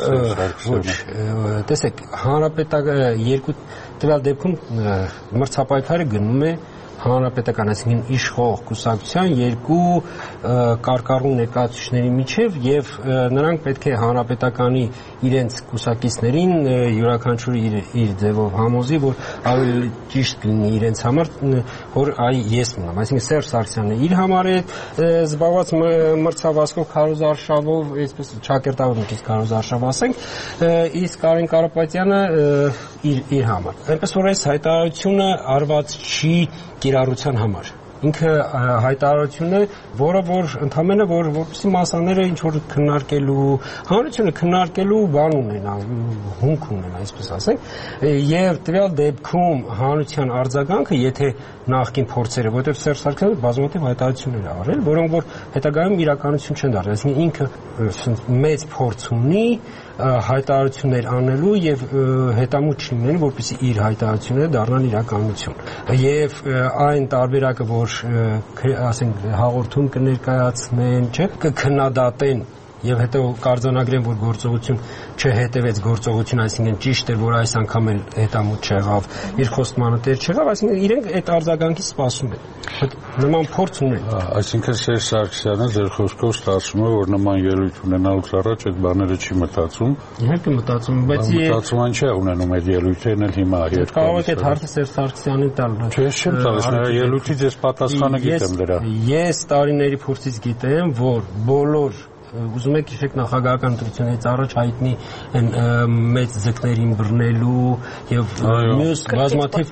տեսեք հանրապետական երկու տվյալ դեպքում մրցապայքարը գնում է հանրապետական, այսինքն իշխող կուսակցության երկու կարկառու ներկայացուցիչների միջև եւ նրանք պետք է հանրապետականի իրենց կուսակիցներին յուրաքանչյուրը իր իր ձևով համոզի, որ ավելի ճիշտ լինի իրենց համար, որ այ ես մնամ, այսինքն Սերժ Սարգսյանն իր համար է զբաղված մրցավազքով քարոզարշավով, այսպես ճակերտավոր մի քիչ քարոզարշավ ասենք, իսկ Կարեն Կարապետյանը իր իր համար։ Այնպես որ այս հայտարարությունը արված չի կիրառության համար։ Ինքը հայտարարություն է, որը որ ընդհանրապես որ որպեսզի մասաները ինչ որ քննարկելու, հանրությունը քննարկելու բան ունենա, հումք ունենա, այսպես ասենք, եւ տվյալ դեպքում հանրության արձագանքը, եթե նախկին փորձերը, որտեղ Սերժ Սարգսյանը բազմաթիվ հայտարարություններ ա արել, որոնք որ հետագայում իրականություն չեն դարձել, այսինքն ինքը մեծ փորձ ունի հայտարարություններ անելու եւ հետամուտ չլինեն, որպեսզի իր հայտարարությունները դառնան իրականություն։ Եվ այն տարբերակը, որ ասենք հաղորդում կներկայացնեն, չէ, կքննադատեն եւ հետո կարձանագրեն, որ գործողություն չհետևեց գործողություն, այսինքն ճիշտ էր, որ այս անգամ էլ հետամուտ չեղավ, իր խոստմանը տեր չեղավ, այսինքն իրենք այդ արձագանքից սպասում են։ Նման փորձ ունեն։ Այսինքն Սերժ Սարգսյանը ձեր խոսքով ստացվում է, որ նման ելույթ ունենալուց առաջ այդ բաները չի մտածում։ Իհարկե մտածում, բայց մտածում չէ ունենում այդ ելույթերն էլ հիմա երկու։ Կարող եք այդ հարցը Սերժ Սարգսյանին տալ։ Չէ, չեմ տալիս, նրա ելույթից ես պատասխանը գիտեմ դրա։ Ես տարիների փորձից գիտեմ, որ բոլոր ուզում եք հիշեք նախագահական ընտրությունից առաջ հայտնի են մեծ ձկներին բռնելու եւ մյուս բազմաթիվ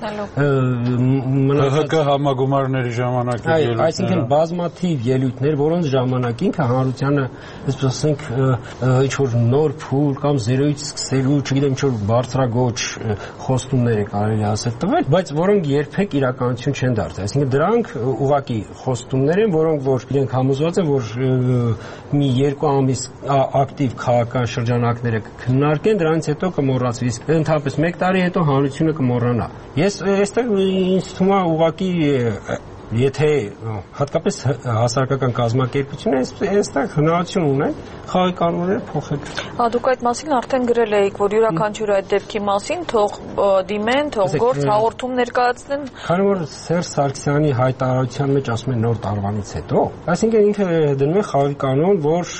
ՀՀԿ համագումարների ժամանակ ելույթներ, այսինքն բազմաթիվ ելույթներ, որոնց ժամանակ ինքը հանրությանը, այսպես ասենք, ինչ որ նոր փուլ կամ զերոյից սկսելու, չգիտեմ, ինչ որ բարձրագոչ խոստումներ է կարելի ասել տվել, բայց որոնք երբեք իրականություն չեն դարձել։ Այսինքն դրանք ուղղակի խոստումներ են, որոնք որ իրենք համոզված են, որ մի երկու ամիս ակտիվ քաղաքական շրջանակները կքննարկեն, դրանից հետո կմոռացվի, իսկ ընդհանրապես մեկ տարի հետո հանրությունը կմոռանա։ Ես այստեղ ինձ թվում է ուղղակի եթե հատկապես հասարակական կազմակերպությունները այստեղ հնարավորություն ունեն խաղի կանոնները փոխել։ Դուք այդ մասին արդեն գրել էիք, որ յուրաքանչյուր այդ դեպքի մասին թող դիմեն, թող գործ հաղորդում ներկայացնեն։ Քանի որ Սերժ Սարգսյանի հայտարարության մեջ ասում են նոր տարվանից հետո, այսինքն ինքը դնում է խաղի կանոն, որ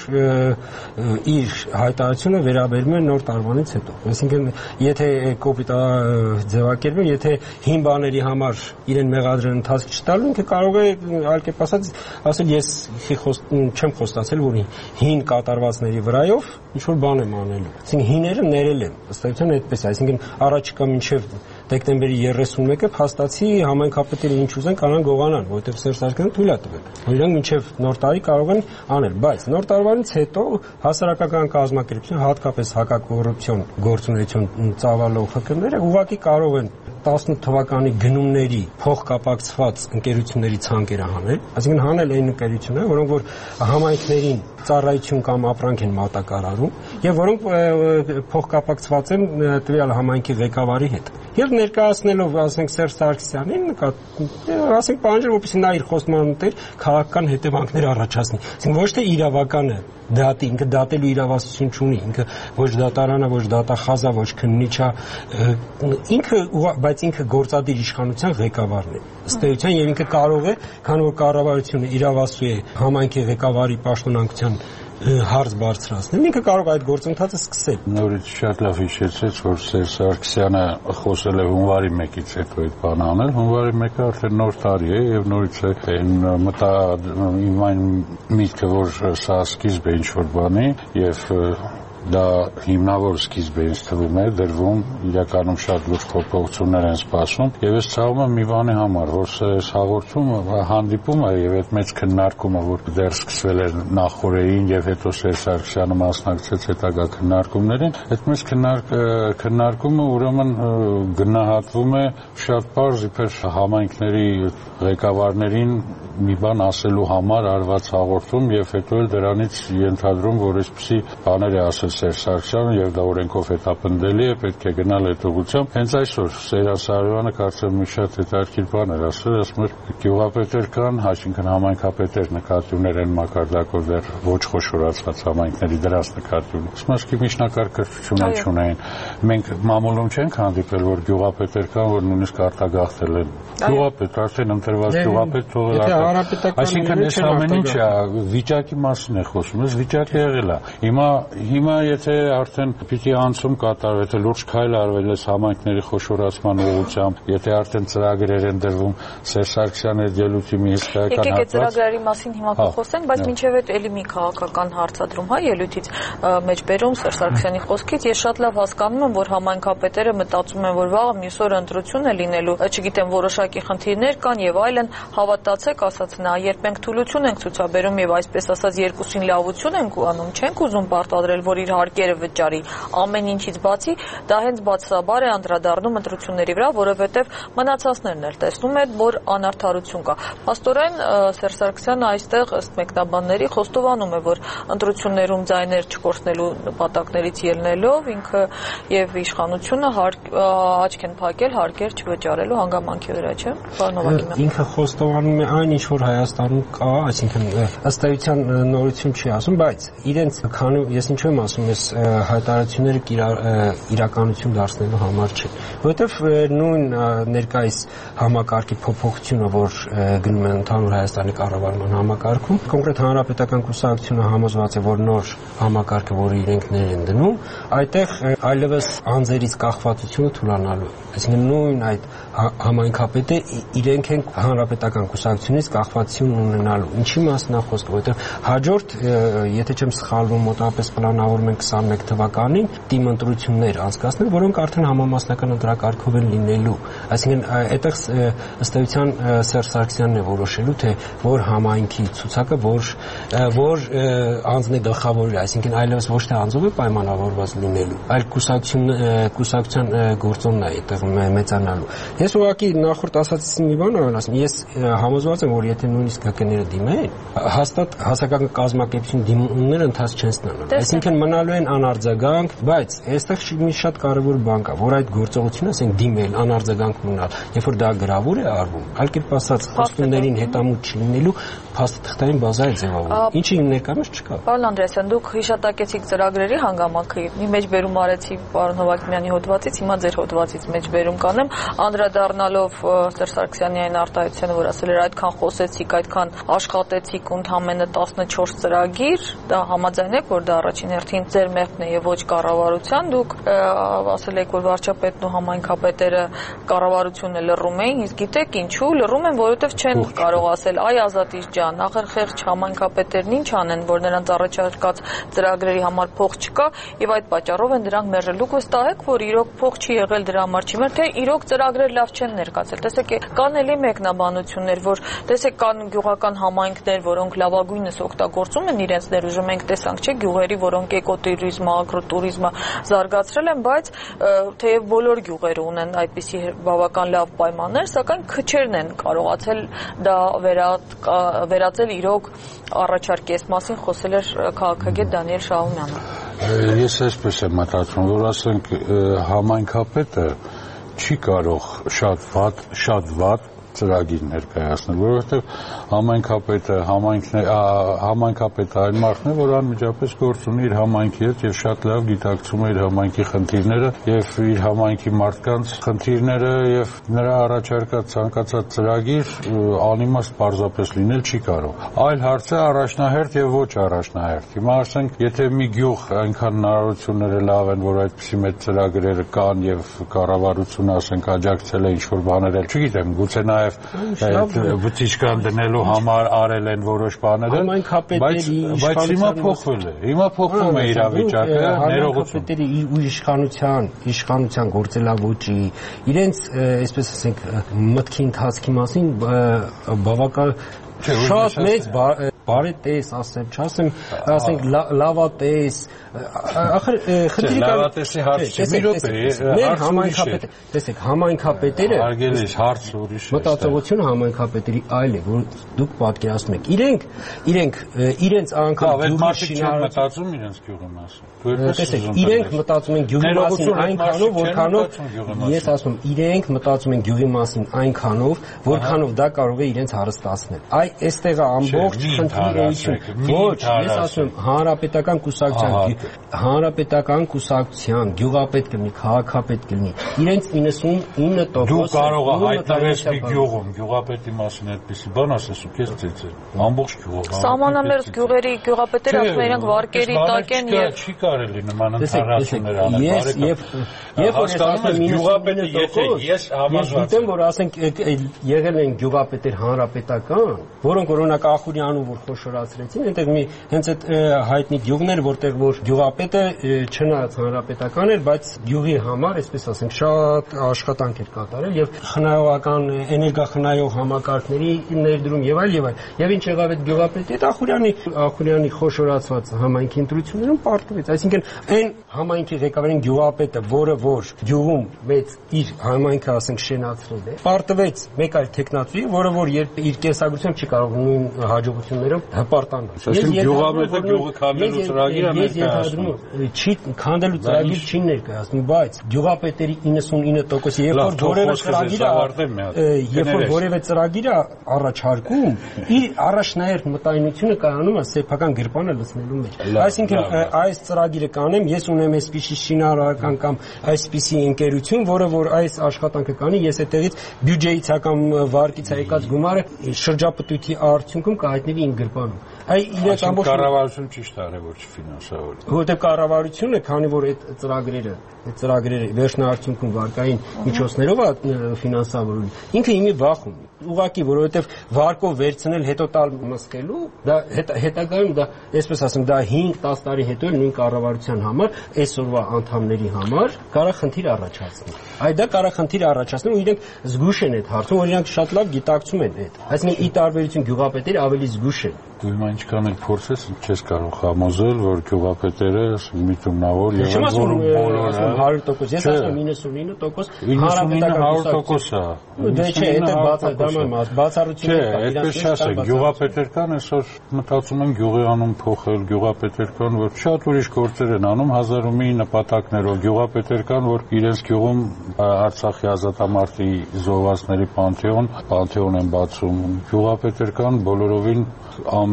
իր հայտարարությունը վերաբերում է նոր տարվանից հետո։ Այսինքն եթե կոպիտ ձևակերպել, եթե հին բաների համար իրեն մեղադրեն ընթացք չտալու, ինքը ինքը կարող է այլ կերպ ասած ասել ես չեմ խոստացել, որ հին կատարվածների վրայով ինչ որ բան եմ անելու։ Այսինքն հիները ներել են, ըստ էության այդպես է, այսինքն առաջիկա մինչև դեկտեմբերի երեսունմեկը փաստացի համայնքապետերը ինչ ուզեն կանան գողանան, որովհետև Սերժ Սարգսյանը թույլ է տվել։ Իրանք մինչև նոր տարի կարող են անել, բայց նոր տարվանից հետո հասարակական կազմակերպություն, հատկապես հակակոռուպցիոն գործունեություն ծավալող ՀԿ-ները ուղղակի կարող են տասնութ թվականի գնումների փոխկապակցված ընկերությունների ցանկերը հանել, այսինքն հանել այն ընկերությունները, որոնք որ համայնքներին ծառայություն կամ ապրանք են մատակարարում եւ որոնք փոխկապակցված են տվյալ համայնքի ղեկավարի հետ։ Եվ ներկայացնելով, ասենք Սերժ Սարգսյանին, ասենք պահանջել, որպեսզի նա իր խոստման մտեր քաղաքական հետևանքներ առաջացնի։ Այսինքն ոչ թե իրավականը դատի, ինքը դատելու իրավասություն չունի, ինքը ոչ դատարանա, ոչ դատախազա, ոչ քննիչ է, ինքը բայց ինքը գործադիր իշխանության ղեկավարն է։ Ըստ էության եւ ինքը կարող է, քանի որ կառավարությունը իրավասու է համայնքի ղեկավարի պաշտոնանկության հարց բարձրացնել, ինքը կարող այդ գործընթացը սկսել։ Նորից շատ լավ հիշեցեց, որ Սերժ Սարգսյանը խոսել է հունվարի մեկից հետո այդ բանը անել, հունվարի մեկը արդեն նոր տարի է եւ նորից է այն մտա իմ այն միտքը, որ սա սկիզբ է ինչ-որ բանի եւ դա հիմնավոր սկիզբ է ինձ թվում է դրվում, իրականում շատ լուրջ փոփոխություններ են սպասում եւ ես ցավում եմ մի բանի համար, որ այս հաղորդումը հանդիպումը եւ այդ մեծ քննարկումը, որ դեռ սկսվել էր նախորդին եւ հետո Սերժ Սարգսյանը մասնակցեց հետագա քննարկումներին, այդ մեծ քննարկումը ուրեմն գնահատվում է շատ պարզ իբր համայնքների ղեկավարներին մի բան ասելու համար արված հաղորդում եւ հետո էլ դրանից ենթադրում, որ այսպիսի բաներ է ասել Սերժ Սարգսյանը եւ դա օրենքով հետապնդելի է, պետք է գնալ այդ ուղղությամբ։ Հենց այսօր Սերժ Սարգսյանը կարծեմ մի շատ հետաքրքիր բան էր ասել, ասում էր գյուղապետեր կան, այսինքն համայնքապետեր նկատի ուներ այն մակարդակով դեռ ոչ խոշորացված համայնքների դրանց նկատի ուներ։ Իսկ միջնակարգ կրթություն չունեն։ Մենք մամուլում չենք հանդիպել, որ գյուղապետեր կան, որ նույնիսկ արտագաղթել են։ Գյուղապետ, արդեն ընտրված գյուղապետ թողել։ Այսինքն այս ամեն ինչը վիճակի մասին է խոսում, այս վիճակը եղել է։ Հիմա հիմա եթե արդեն պիտի անցում կատարվի, եթե լուրջ քայլ արվել է համայնքների խոշորացման ուղղությամբ, եթե արդեն ծրագրեր են դրվում, Սերժ Սարգսյանը ելույթի մի հսկայական հատված։ Եկեք այդ ծրագրերի մասին հիմա կխոսենք, բայց մինչև այդ էլի մի քաղաքական հարցադրում, հա, ելույթից մեջ բերում Սերժ Սարգսյանի խոսքից ես շատ լավ հասկանում եմ, որ համայնքապետերը մտածում են, որ վաղը մյուս օր ընտրություն է լինելու, չգիտեմ, որոշակի խնդիրներ կան եւ այլն, հավատացեք, ասաց նա, երբ մենք թուլություն ենք ցուցաբերում եւ այսպես ասած երկուսին լավություն ենք անում, չենք ուզում պարտադրել, որ իր հարկերը վճարի ամեն ինչից բացի, դա հենց բացաբար է անդրադառնում ընտրությունների վրա, որովհետեւ մնացածներն էլ տեսնում են, որ անարդարություն կա։ Փաստորեն Սերժ Սարգսյանը այստեղ ըստ մեկնաբանների խոստովանում է, որ ընտրություններում ձայներ չկորցնելու նպատակներից ելնելով ինքը եւ իշխանությունը աչք են փակել հարկեր չվճարելու հանգամանքի վրա, չէ՞։ Պարոն Նովակյան։ Ինքը խոստովանում է այն, ինչ որ Հայաստանում կա, այսինքն ըստ էության նորություն չի ասում, բայց իրենց քանի ես ինչու եմ ասում, ես հայտարարությունները իրականություն դարձնելու համար չէ, որովհետև նույն ներկայիս համակարգի փոփոխությունը, որ գնում է ընդհանուր Հայաստանի կառավարման համակարգում, կոնկրետ հանրապետական կուսակցությունը համոզված է, որ նոր համակարգը, որը իրենք ներ են դնում, այդտեղ այլևս անձերից կախվածությունը թուլանալու է։ Այսինքն նույն այդ համայնքապետը իրենք են հանրապետական կուսակցությունից կախվածություն ունենալու։ Ինչի մասն է խոսքը, որովհետև հաջորդ, եթե չեմ սխալվում, մոտավորապես պլանավորում են քսաներեք թվականին թիմ ընտրություններ անցկացնել, որոնք արդեն համամասնական ընտրակարգով են լինելու։ Այսինքն այդտեղ ըստ էության Սերժ Սարգսյանն է որոշելու, թե որ համայնքի ցուցակը, որ որ անձն է գլխավորը, այսինքն այլևս ոչ թե անձով է պայմանավորված լինելու, այլ կուսակցություն կուսակցության գործոնն է այդտեղ մեծանալու։ Ես ուղղակի նախորդ ասացից մի բան ասեմ, ես համոզված եմ, որ եթե նույնիսկ ՀԿ-ները դիմեն, հաստատ հասարակական կազմակերպություն դիմումները ընթաց չեն ստանալու։ Այսինքն մնալու են անարձագանք, բայց այստեղ մի շատ կարևոր բան կա, որ այդ գործողությունը, ասենք, դիմել, անարձագանք մնալ, երբ որ դա գրավոր է արվում, այլ կերպ ասած, խոստումներին հետամուտ չլինելու փաստաթղթային բազա է ձևավորվում, ինչը ներկայումս չկա։ Պարոն Անդրեասյան, դուք հիշատակեցիք ծրագրերի հանգամանքը, մի մեջբերում արեցի պարոն Հովակիմյանի հոդվածից, հիմա ձեր հոդվածից մեջբերում կանեմ, անդրադառնալով Սերժ Սարգսյանի այն արտահայտությանը, որ ասել էր այդքան խոսեցիք, այդքան աշխատեցիք, ընդամենը տասնչորս ծրագիր, դա համաձայն եք, որ դա առաջին հերթին հենց ձեր մեղքն է եւ ոչ կառավարության, դուք ասել եք, որ վարչապետն ու համայնքապետերը կառավարությունը լռում էին, իսկ գիտեք ինչու լռում են, որովհետեւ չեն կարող ասել այ Ազատիչ ջան, ախր խեղճ համայնքապետերն ինչ անեն, որ նրանց առաջարկած ծրագրերի համար փող չկա եւ այդ պատճառով են դրանք մերժելու։ Վստահ եք, որ իրոք փող չի եղել դրա համար չի, մեր թե իրոք ծրագրեր լավ չեն ներկայացել։ Տեսեք, կան էլի մեկնաբանություններ, որ տեսեք կան գյուղական համայնքներ, որոնք լավագույնս օգտագործում են իրենց ներուժը, մենք տեսանք, չէ, գյուղերի, որոնք էկոտուրիզմը, ագրոտուրիզմը զարգացրել են, բայց թեև բոլոր գյուղերը ունեն այդպիսի բավական լավ պայմաններ, սակայն քչերն են կարողացել դա վերածել իրոք առաջարկի։ Այս մասին խոսել էր քաղաքագետ Դանիել Շահումյանը։ Ես այսպես եմ մտածում, որ ասենք համայնքապետը չի կարող շատ վատ, շատ վատ ծրագիր ներկայացնել, որովհետև համայնքապետը համայնքապետը այն մարդն է, որ անմիջապես գործ ունի իր համայնքի հետ եւ շատ լավ գիտակցում է իր համայնքի խնդիրները եւ իր համայնքի մարդկանց խնդիրները եւ նրա առաջարկած ցանկացած ծրագիր անիմաստ պարզապես լինել չի կարող։ Այլ հարց է առաջնահերթ եւ ոչ առաջնահերթ։ Հիմա ասենք, եթե մի գյուղ այնքան հնարավորությունները լավ են, որ այդպիսի մեծ ծրագրերը կան եւ կառավարությունը ասենք աջակցել է ինչ-որ բաներ, չգիտեմ, գուցե նա բուտիչկան դնելու համար արել են որոշ բաներ, բայց բայց հիմա փոխվել է։ Հիմա փոխվում է իրավիճակը, ներողություն։ Ու իշխանության, իշխանության գործելավոճի, իրենց, այսպես ասենք, մտքի ընթացքի մասին բավական շատ մեծ բարետես ասեմ, չասեմ, ասենք լավատես, ախր խնդիրը լավատեսի հարց չի, մի րոպե, մեր համայնքապետը, տեսեք, համայնքապետերը արգելից հարց ուրիշ է։ Մտածողությունը համայնքապետերի այլ է, որ դուք պատկերացնում եք։ Իրենք, իրենք իրենց անգամ գյուղի շինարարություն մտածում իրենց գյուղի մասին։ Տեսեք, իրենք մտածում են գյուղի մասին այնքանով, որքանով ես ասում եմ, իրենք մտածում են գյուղի մասին այնքանով, որքանով դա կարող է իրենց հարստացնել։ Այ այստեղ է ամբողջ խնդիրը։ Ոչ, ես ասում եմ, հանրապետական կուսակցության, հանրապետական կուսակցության գյուղապետ կլինի, քաղաքապետ կլինի, իրենց իննսունինը տոկոս դու կարող ես հայտնվել մի գյուղում, գյուղապետի մասին այդպեսի բան ասես ու քեզ ծեծել։ Ամբողջ գյուղը։ Սահմանամերձ գյուղերի գյուղապետերը ասում են, իրենք վարկերի տակ են եւ չի կարելի նման ընդհանրություններ անել։ Ես եւ եւ որ ես ասում եմ գյուղապետը, եթե ես համաձայն եմ, որ ասենք եղել են գյուղապետեր հանրապետական, որոնք օրինակ Ախուրյանը որ խոշորացրեցին, այնտեղ մի հենց այդ հայտնի գյուղներ, որտեղ որ գյուղապետը չնայած հանրապետական էր, բայց գյուղի համար, այսպես ասենք, շատ աշխատանք էր կատարել եւ խնայողական էներգախնայող համակարգերի ներդրում եւ այլ եւ այլ։ Եվ ինչ եղավ այդ գյուղապետի հետ Ախուրյանի Ախուրյանի խոշորացված համայնքի ընտրություններում պարտվեց, այսինքն այն համայնքի ղեկավարին գյուղապետը, որը որ գյուղում մեծ իր համայնքը ասենք շենացրել է, պարտվեց մեկ այլ տեխնատուի, որը որ երբ իր կենսագրությամբ չի կարող նույն հաջողություններով հպարտանալ։ Այսինքն գյուղապետը գյուղը քանդելու ծրագիր է ներկայացնում։ Չի քանդելու ծրագիր չի ներկայացնում, բայց գյուղապետերի իննսունինը տոկոս երբ որ որևէ ծրագիր է, երբ որ որևէ ծրագիր է առաջարկում, իր առաջնահերթ մտայնությունը կայանում է սեփական գրպանը լցնելու մեջ։ Այսինքն այս ծրագիրը կանեմ, ես ունեմ այսպիսի շինարարական կամ այսպիսի ընկերություն, որը որ այս աշխատանքը կանի, ես այդտեղից բյուջեից կամ վարկից եկած գումարը շրջապտույտի արդյունքում կհայտնվի իմ գրպանում։ Այ իրենց ամբողջ կառավարությունը ճիշտ արել որ չֆինանսավորի։ Որտեղ կառավարությունը, քանի որ այդ ծրագրերը, այդ ծրագրերը վերջնահարցունքում վարկային միջոցներով է ֆինանսավորվում, ինքը իմի վախ ունի։ Ուղղակի, որովհետև վարկով վերցնել հետո տալ մսկելու, դա հետագայում դա, այսպես ասեմ, դա հինգ տաս տարի հետո էլ նույն կառավարության համար, այսօրվա անդամների համար կարող խնդիր առաջացնի։ Այ դա կարող խնդիր առաջացնել ու իրենք զգուշ են այդ հարցում, որ իրենք շատ լավ գիտակցում են այդ։ Այսինքն ի տարբերություն գյուղապետերի ավելի զգուշ են։ Դու հիմա ինչքան էլ փորձես, չես կարող համոզել, որ գյուղապետերը միտումնավոր եւ բոլորը հարյուր տոկոս, ես ասում եմ իննսունինը տոկոս հարյուր տոկոս է։ Դե չէ, դա բացառություն է, բացառություն է։ Չէ, այդպես չասեք, գյուղապետեր կան, այսօր մտածում են գյուղի անուն փոխել, գյուղապետեր կան, որ շատ ուրիշ գործեր են անում հազար ու մի նպատակներով, գյուղապետեր կան, որ իրենց գյուղում Արցախի ազատամարտի զոհվածների պանթեոն, պանթեոն են բացում, գյուղապետեր կան բոլորովին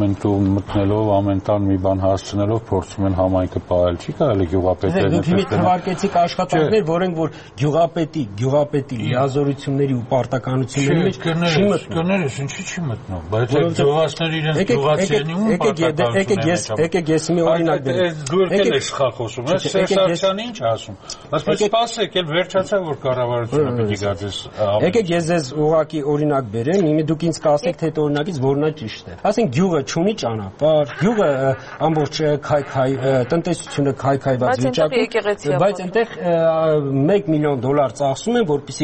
մոմենտում մտնելով ամեն տան մի բան հասցնելով փորձում են համայնքը պահել, չի կարելի գյուղապետերն Դուք հիմա թվարկեցիք աշխատանքներ, որոնք որ գյուղապետի, գյուղապետի լիազորությունների ու պարտականությունների մեջ չի մտնում։ Կներես, ինչի՞ չի մտնում, բայց այդ գյուղացիները իրենց գյուղացիների ում պարտականություններ։ Եկեք ես մի օրինակ դեմ։ Դու եկել ես սխալ խոսում, ես Սերժյանը ինչ ասում։ Ասում սպասեք, էլ վերջացավ որ կառավարությունը պիտի գածես։ Եկեք ես ձեզ ուղղակի օրինակ բերեմ, իմի դուք ինձ կասեք թե այդ օրինակից որն է ճիշտ է։ Ասենք գյուղը չունի ճանապարհ, գյուղը ամբողջ քայքայ տնտեսությունը քայքայված վիճակում, բայց այնտեղ մեկ միլիոն դոլար ծախսում են, որպեսզի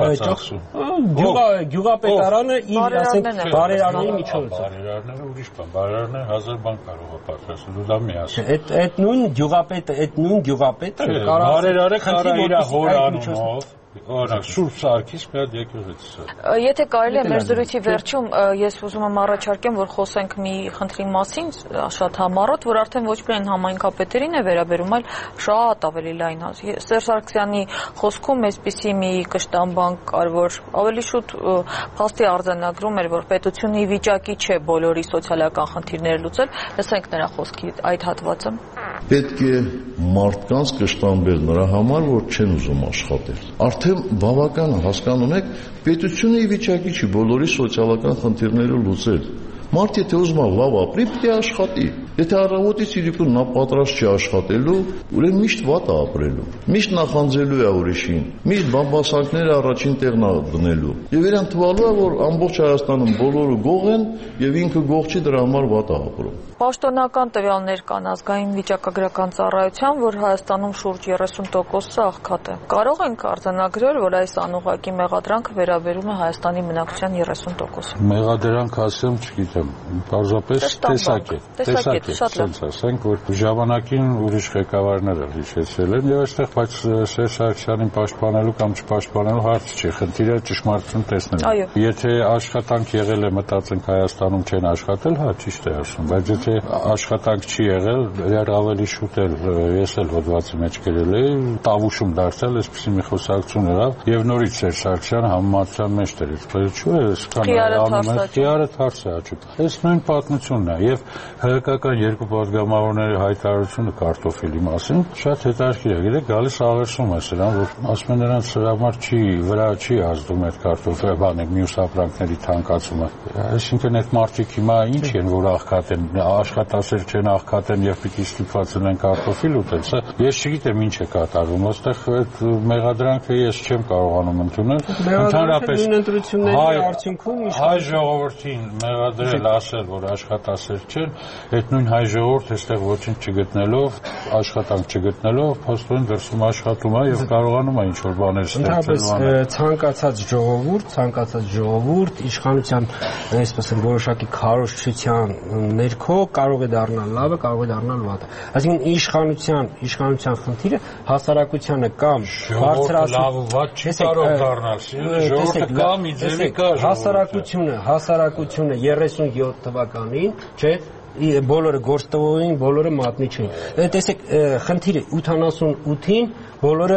գյուղա գյուղապետարանը իր ասենք բարերարների միջոցով։ Բարերարները ուրիշ բան, բարերարները հազար բան կարող է պատրաստել, դու դա մի ասում։ Այդ այդ նույն գյուղապետը, այդ նույն գյուղապետը կարող է բարերարը կարա իր հոր անունով Օրինակ Սուրբ Սարգիս մի հատ եկեղեցի։ Եթե կարելի է մեր զրույցի վերջում ես ուզում եմ առաջարկեմ, որ խոսենք մի խնդրի մասին, շատ համառոտ, որ արդեն ոչ միայն համայնքապետերին է վերաբերում, այլ շատ ավելի լայն։ Սերժ Սարգսյանի խոսքում այսպիսի մի կշտամբան կար, որ ավելի շուտ փաստի արձանագրում էր, որ պետությունը ի վիճակի չէ բոլորի սոցիալական խնդիրները լուծել։ Լսենք նրա խոսքի այդ հատվածը։ Պետք է մարդկանց կշտամբել նրա համար, որ չեն ուզում աշխատել։ Արդեն բավական հասկանում եք, պետությունը ի վիճակի չի բոլորի սոցիալական խնդիրները լուծել։ Մարդ եթե ուզում է լավ ապրի, պետք է աշխատի։ Եթե առավոտից իրիկուն նա պատրաստ չի աշխատելու, ուրեմն միշտ վատ է ապրելու։ Միշտ նախանձելու է ուրիշին, միշտ բամբասանքները առաջին տեղն է դնելու։ Եվ իրան թվալու է, որ ամբողջ Հայաստանում բոլորը գող են եւ ինքը գող չի, դրա համար վատ է ապրում։ Պաշտոնական տվյալներ կան ազգային վիճակագրական ծառայության, որ Հայաստանում շուրջ երեսուն տոկոսը աղքատ է։ Կարող ենք արձանագրել, որ այս անուղղակի մեղադրանքը վերաբերում է Հայաստանի բնակչության երեսուն տոկոսին։ Մեղադրանք ասեմ, չգիտեմ, պարզապես տեսակ է։ Տեսակ է, sense ասենք, որ ժամանակին ուրիշ ղեկավարները հիշեցրել են եւ այստեղ բայց Սերժ Սարգսյանին պաշտպանելու կամ չպաշտպանելու հարց չի, խնդիրը ճշմարտություն տեսնելն է։ Եթե աշխատանք եղել է, մտածենք Հայաստանում չեն աշխատել, հա, ճիշտ է ասում, բայց եթե աշխատանք չի եղել, դեռ ավելի շուտ էլ ես էլ հոդվածի մեջ գրել էի, տավուշում դարձել, այսպեսի մի խոսակցություն եղավ եւ նորից Սերժ Սարգսյանը համեմատության մեջ դրեց։ Բայց չէ, այսքան անում է, քիարը թարս է աճում։ Այս նույն պատմությունն է եւ հայկական երկու պատգամավորների հայտարարությունը կարտոֆիլի մասին շատ հետաքրքիր է։ Գիտեք, գալիս աղերսում է սրան, որ ասում են նրանց համար չի վրա չի ազդում այդ կարտոֆիլը, բանը մյուս ապրանքների թանկացումը։ Այսինքն այդ մարդիկ հիմա ինչ են, որ աղքատ են, աշխատասեր չեն, աղքատ են եւ պիտի ստիպված լինեն կարտոֆիլ ուտել։ Սա ես չգիտեմ ինչ է կատարվում, այստեղ այդ մեղադրանքը ես չեմ կարողանում ընդունել։ Ընդհանրապես ընտրությունների արդյունքում հայ ժողովրդին մեղադրել, ասել, որ աշխատասեր չեն, այդ նույն հայ ժողովուրդը այստեղ ոչինչ չգտնելով, աշխատանք չգտնելով, փաստորեն դրսում աշխատում է եւ կարողանում է ինչ-որ բաներ ստեղծել։ Ընդհանրապես ցանկացած ժողովուրդ, ցանկացած ժողովուրդ իշխանության, այսպես են որոշակի քարոզչության ներքո կարող է դառնալ լավը, կարող է դառնալ վատը։ Այսինքն իշխանության, իշխանության խնդիրը հասարակությանը կամ բարձրացում լավ ու վատ չի կարող դառնալ։ Ժողովուրդը կամ իձևի կա հասարակությունը, հասարակությունը երեսուն յոթ թվականին, չէ, բոլորը գործտովային, բոլորը մատնի չէին։ Տեսեք, խնդիրը ութանասունութին բոլորը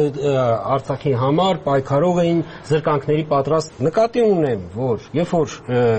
Արցախի համար պայքարող էին, զրկանքների պատրաստ։ Նկատի ունեմ, որ երբ որ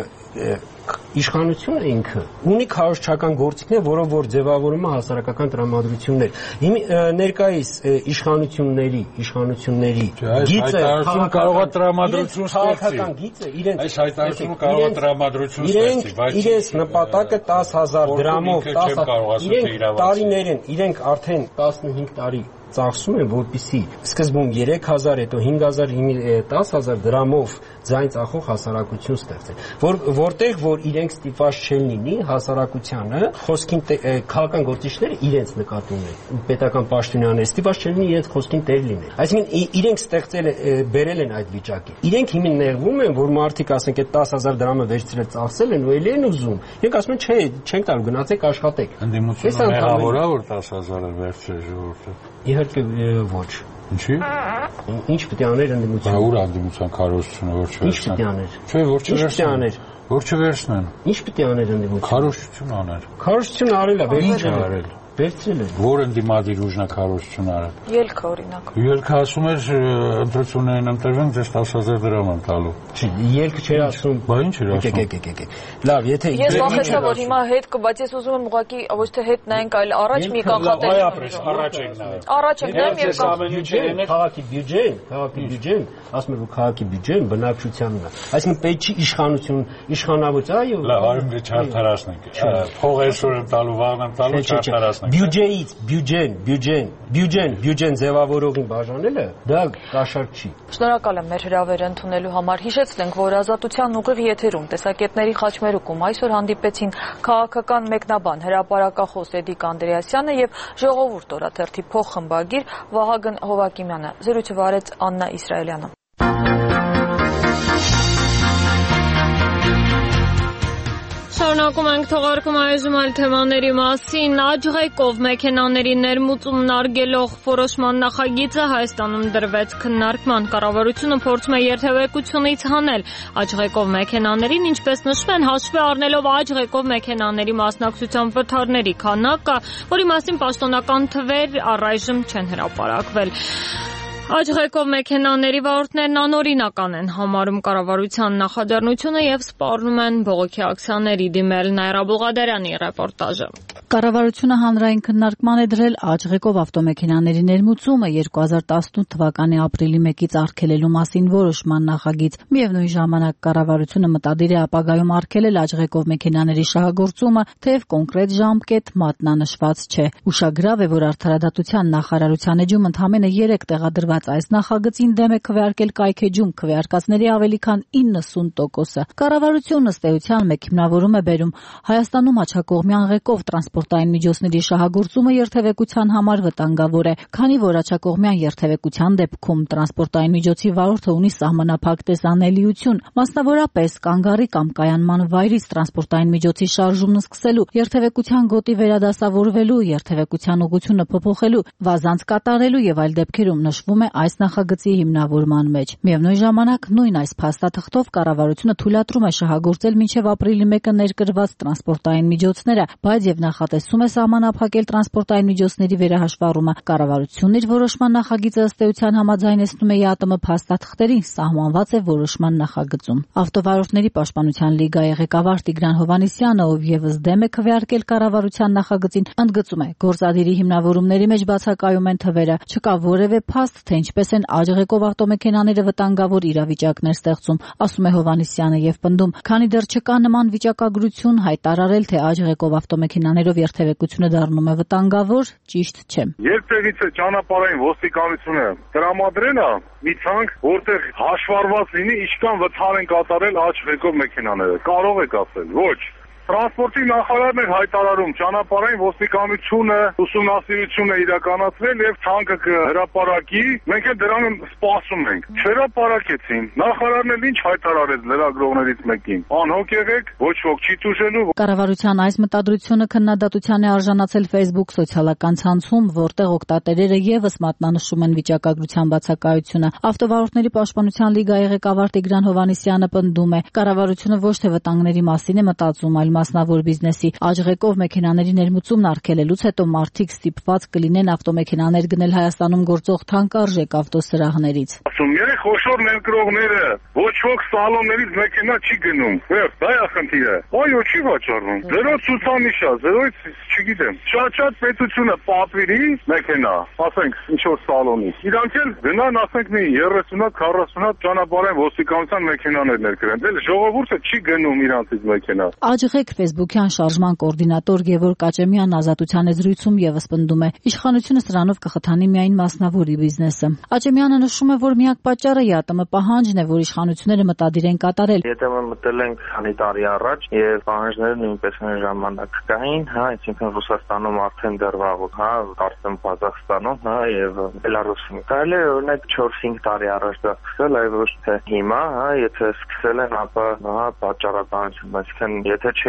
իշխանությունը ինքը ունի քարոզչական գործիքներ, որով որ ձևավորում է հասարակական տրամադրություններ։ Հիմա ներկայիս իշխանությունների, իշխանությունների գիծը կարող է տրամադրություն քաղաքական գիծը իրենց այս հայտարարությունը կարող է տրամադրություն ստեղծի, բայց իրենց նպատակը դաս հազար դրամով, իրենք տարիներին, իրենք արդեն տասնհինգ տարի ծախսում են, որպեսզի սկզբում երեք հազար, հետո հինգ հազար, դաս հազար դրամով ձայն ծախող հասարակություն ստեղծել, որ որտեղ որ իրենք ստիպված չեն լինի հասարակությանը, խոսքին քաղաքական գործիչները իրենց նկատի ունեն, պետական պաշտոնյաները ստիպված չեն լինի իրենց խոսքին տեր լինել։ Այսինքն իրենք ստեղծել բերել են այդ վիճակի։ Իրենք հիմա նեղվում են, որ մարդիկ ասենք այդ դաս հազար դրամը վերցրել ծախսել են ու էլի են ուզում։ Իրենք ասում են, չէ, չենք տալու, գնացեք աշխատեք։ Ընդդիմությունը մեղավոր է, որ դաս հազարը վերցրել ժողովուրդը։ Իհարկե ոչ։ Ինչի՞։ Ինչ պետք է աներ ընդդիմությունը։ Ուր ընդդիմության քարոզությունը որ չվերցնեն։ Ինչ պետք է աներ։ Չէ, որ չվերցնեն։ Որ չվերցնեն։ Ինչ պետք է աներ ընդդիմությունը։ Քարոզություն աներ։ Քարոզություն արել է, ինչ արել։ Վերցրել է։ Որ ընդդիմադիր ուժնակարություն արել։ Ելքը օրինակ։ Ելքը ասում էր ընտրություններին ընտրվեն, ձեզ տասը հազար դրամ եմ տալու։ Չի, ելքը չէր ասում։ Բա ինչ էր ասում։ Եկեք, եկեք, եկեք։ Լավ, եթե Ես վախեցա, որ հիմա հետ կը, բայց ես ուզում եմ ուղղակի ոչ թե հետ նայենք, այլ առաջ մի կանխատեսում։ Այ ապրես, առաջ ենք նայում։ Առաջ ենք նայում եւ բյուջեն, քաղաքի բյուջեն, քաղաքի բյուջեն, ասում եմ, որ քաղաքի բյուջեն բնակչությանն է։ Այսինքն պետք չի իշխանություն, իշխանավոց, այո։ Լավ, արում դե չարթարացնենք։ Փող այսօր եմ տալու, վաղն եմ տալու, չարթարացնենք։ Բյուջեից, բյուջեն, բյուջեն, բյուջեն, բյուջեն ձևավորողին բաժանելը դա կաշառք չի։ Շնորհակալ եմ մեր հրավերը ընդունելու համար։ Հիշեցնենք, որ Ազատության ուղիղ եթերում տեսակետների խաչմերուկում այսօր հանդիպեցին քաղաքական մեկնաբան հրապարակախոս Էդիկ Անդրեասյանը եւ Ժողովուրդ օրաթերթի փոխխմբագիր Վահագն Հովակիմյանը։ Զրույցը վարեց Աննա Իսրայելյանը։ Շարունակում ենք թողարկում այժմ այլ թեմաների մասին։ Աջղեկով մեքենաների ներմուծումն արգելող որոշման նախագիծը Հայաստանում դրվեց քննարկման։ Կառավարությունը փորձում է երթևեկությունից հանել աջղեկով մեքենաներին, ինչպես նշվում են, հաշվի առնելով աջղեկով մեքենաների մասնակցության վթարների քանակը, որի մասին պաշտոնական թվեր առայժմ չեն հրապարակվել։ Աջղեկով մեքենաների վարորդներն անօրինական են համարում կառավարության նախաձեռնությունը եւ սպառնում են բողոքի ակցիաների դիմել։ Նաիրա Բուղադարյանի ռեպորտաժը։ Կառավարությունը հանրային քննարկման է դրել աջղեկով ավտոմեքենաների ներմուծումը երկու հազար տասնութ թվականի ապրիլի մեկից արգելելու մասին որոշման նախագիծ։ Միևնույն ժամանակ կառավարությունը մտադիր է ապագայում արգելել աջղեկով մեքենաների շահագործումը, թեև կոնկրետ ժամկետ մատնանշված չէ։ Ուշագրավ է, որ Արդարադատության նախարարության էջում ընդամենը երեք տեղադրված այս նախագծին դեմ է քվեարկել կայքեջում քվեարկածների ավելի քան իննսուն տոկոսը։ Կառավարությունը ըստ էության մեկ հիմնավորում է բերում Հայաստանում աջակողմյան ղեկով տրանսպորտային միջոցների շահագործումը երթևեկության համար վտանգավոր է, քանի որ աջակողմյան երթևեկության դեպքում տրանսպորտային միջոցի վարորդը ունի սահմանափակ տեսանելիություն, մասնավորապես կանգառի կամ կայանման վայրից տրանսպորտային միջոցի շարժումն սկսելու, երթևեկության գոտի վերադասավորվելու, երթևեկության ուղղությունը փոփոխելու, վազանց կատարելու եւ այլ դեպքերում նշվում է այս նախագծի հիմնավորման մեջ։ Միևնույն ժամանակ նույն այս փաստաթղթով կառավարությունը թույլատրում է շահագործել մինչև ապրիլի մեկը ներկրված տրանսպորտային միջոցները, բայց եւ նախատեսում է սահմանափակել տրանսպորտային միջոցների վերահաշվառումը։ Կառավարությունն իր որոշման նախագիծը ըստ էության համաձայնեցնում է ԵԱՏՄ փաստաթղթերին, սահմանված է որոշման նախագծում։ Ավտովարորդների պաշտպանության լիգայի ղեկավար Տիգրան Հովհաննիսյանը, ով եւս դեմ է քվեարկել կառավարության նախագծին, ընդգծում է, գործադիրի հիմնավորումների մեջ բացակայում են թվերը, չկա որևէ փաստ, թե ինչպես են աջղեկով ավտոմեքենաները վտանգավոր իրավիճակներ ստեղծում, ասում է Հովհաննիսյանը եւ պնդում, քանի դեռ չկա նման վիճակագրություն, հայտարարել, թե աջղեկով ավտոմեքենաներով երթևեկությունը դառնում է վտանգավոր, ճիշտ չէ։ Երբևից է ճանապարհային ոստիկանությունը տրամադրել է մի ցանկ, որտեղ հաշվառված լինի ինչքան վթար են կատարել աջղեկով մեքենաները։ Կարող եք ասել, ոչ։ Տրանսպորտի նախարարն է հայտարարում ճանապարհային ոստիկանությունը ուսումնասիրություն է իրականացրել եւ ցանկը կհրապարակի, մենք էլ դրան սպասում ենք։ Չհրապարակեցին։ Նախարարն էլ ինչ հայտարարեց լրագրողներից մեկին։ Անհոգ եղեք, ոչ ոք չի տուժելու։ Կառավարության այս մտադրությունը քննադատության է արժանացել Facebook սոցիալական ցանցում, որտեղ օգտատերերը եւս մատնանշում են վիճակագրության բացակայությունը։ Ավտովարորդների պաշտպանության լիգայի ղեկավար Տիգրան Հովհաննիսյանը պնդում է, կառավարությունը ոչ թե վտանգների մասին է մտածում, այլ մասնավոր բիզնեսի աջղեկով մեքենաների ներմուծումն արգելելուց հետո մարդիկ ստիպված կլինեն ավտոմեքենաներ գնել Հայաստանում գործող թանկարժեք ավտոսրահներից։ Ասում եք, խոշոր ներկրողները ոչ ոք սալոններից մեքենա չի գնում։ Վերջ, դա է խնդիրը։ Այո, չի վաճառվում։ Զերո ցուցանիշ է, զերոից չգիտեմ։ Շատ-շատ պետությունը պատվիրի մեքենա, ասենք, ինչ որ սալոնից։ Իրանք էլ գնան, ասենք, մի երեսուն հատ, քառասուն հատ ճանապարհային ոստիկանության մեքենաներ ներկրեն։ Դե ժողովուրդը չի գնում իրանցից մեքենա։ Աջղեկ Facebook-յան շարժման կոորդինատոր Գևորգ Կաչեմյան Ազատության զրույցում եւս պնդում է, իշխանությունը սրանով կխթանի միայն մասնավորի բիզնեսը։ Աջեմյանը նշում է, որ միակ պատճառը ԵԱՏՄ պահանջն է, որ իշխանությունները մտադիր են կատարել։ Եթե մտել ենք քանի տարի առաջ եւ պահանջները նույնպես այն ժամանակ կային, հա, այսինքն Ռուսաստանում արդեն դեռ վաղուց, հա, կարծեմ Ղազախստանում, հա, եւ Բելարուսում։ Կարելի է օրինակ չորս-հինգ տարի առաջ դա սկսել, այլ ոչ թե հիմա, հա, եթե սկսել են, ապա հա պատճառաբանություն, այսինքն եթե չէ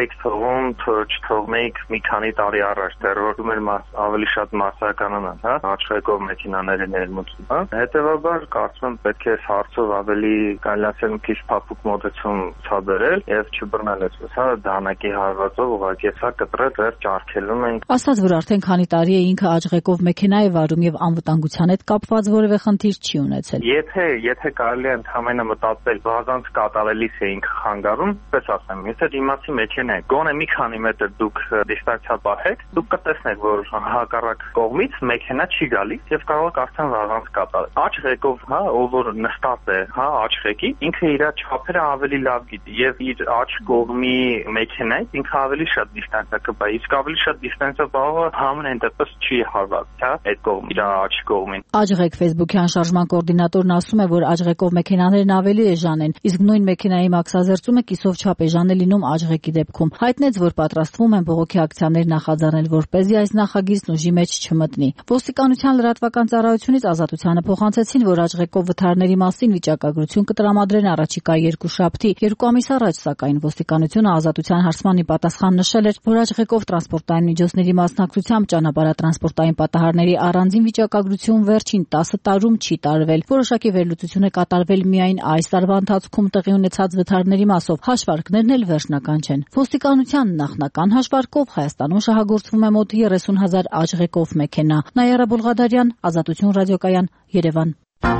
չեք թողում, չթողնեիք մի քանի տարի առաջ դեռ մեր ավելի շատ մասսայականն են, հա, աչքերով մեքենաների ներմուծում, հա։ Հետևաբար կարծում եմ պետք է հարցով ավելի կայացնել քիչ փափուկ մոտեցում ցածրել եւ չբռնել այսպես, հա, դանակի հարվածով ուղղակի հա կտրել դեռ ճարքելում ենք։ Ասաց, որ արդեն քանի տարի է ինքը աչքերով մեքենա է վարում եւ անվտանգության հետ կապված որևէ խնդիր չի ունեցել։ Եթե եթե կարելի է ընդհանրապես մտածել, բազանց կատարելիս է ինքը խանգարում, պես ասեմ, եթե դիմացի մեքենա է, գոնե մի քանի մետր դուք դիստանցիա պահեք, դուք կտեսնեք, որ հակառակ կողմից մեքենա չի գալիս եւ կարող եք արդեն վաղանց կատարել։ Աչքերով, հա, ով որ նստած է, հա, աչքերի, ինքը իր չափերը ավելի լավ գիտի եւ իր աչ կողմի մեքենայից ինքը ավելի շատ դիստանցիա կպահի, իսկ ավելի շատ դիստանցիա պահողը համեն դեպս չի հարված, հա, այդ կողմի, իր աչ կողմին։ Աջղեկ Facebook-յան շարժման կոորդինատորն ասում է, որ աջղեկով մեքենաներն ավելի էժան են, իսկ նույն մեքենայի մաքսազերծումը կիսով չափ էժան է լինում աջղեկի դեպքում։ Հայտնեց, որ պատրաստվում են բողոքի ակցիաներ նախաձեռնել, որպեսզի այս նախագիծն ուժի մեջ չմտնի։ Ոստիկանության լրատվական ծառայությունից Ազատությանը փոխանցեցին, որ աջղեկով վթարների մասին վիճակագրություն կտրամադրեն առաջիկա երկու շաբթի։ Երկու ամիս առաջ, սակայն, ոստիկանությունը Ազատության հարցմանի պատասխան նշել էր, որ աջղեկով տրանսպորտային միջոցների մասնակցությամբ ճանապարհատրանսպորտային պատահարների առանձին վիճակագրություն վերջին տասը տարում չի տարվել։ Որոշակի վերլուծություն է կատարվել միայն այս տարվա ընթացքում տեղի ունեցած վթարների մասով։ Հաշվարկներն էլ վերջնական չեն։ Ոստիկանության նախնական հաշվարկով Հայաստանում շահագործվում է մոտ երեսուն հազար աջղեկով մեքենա։ Նայարա Բուլղադարյան, Ազատություն ռադիոկայան, Երևան։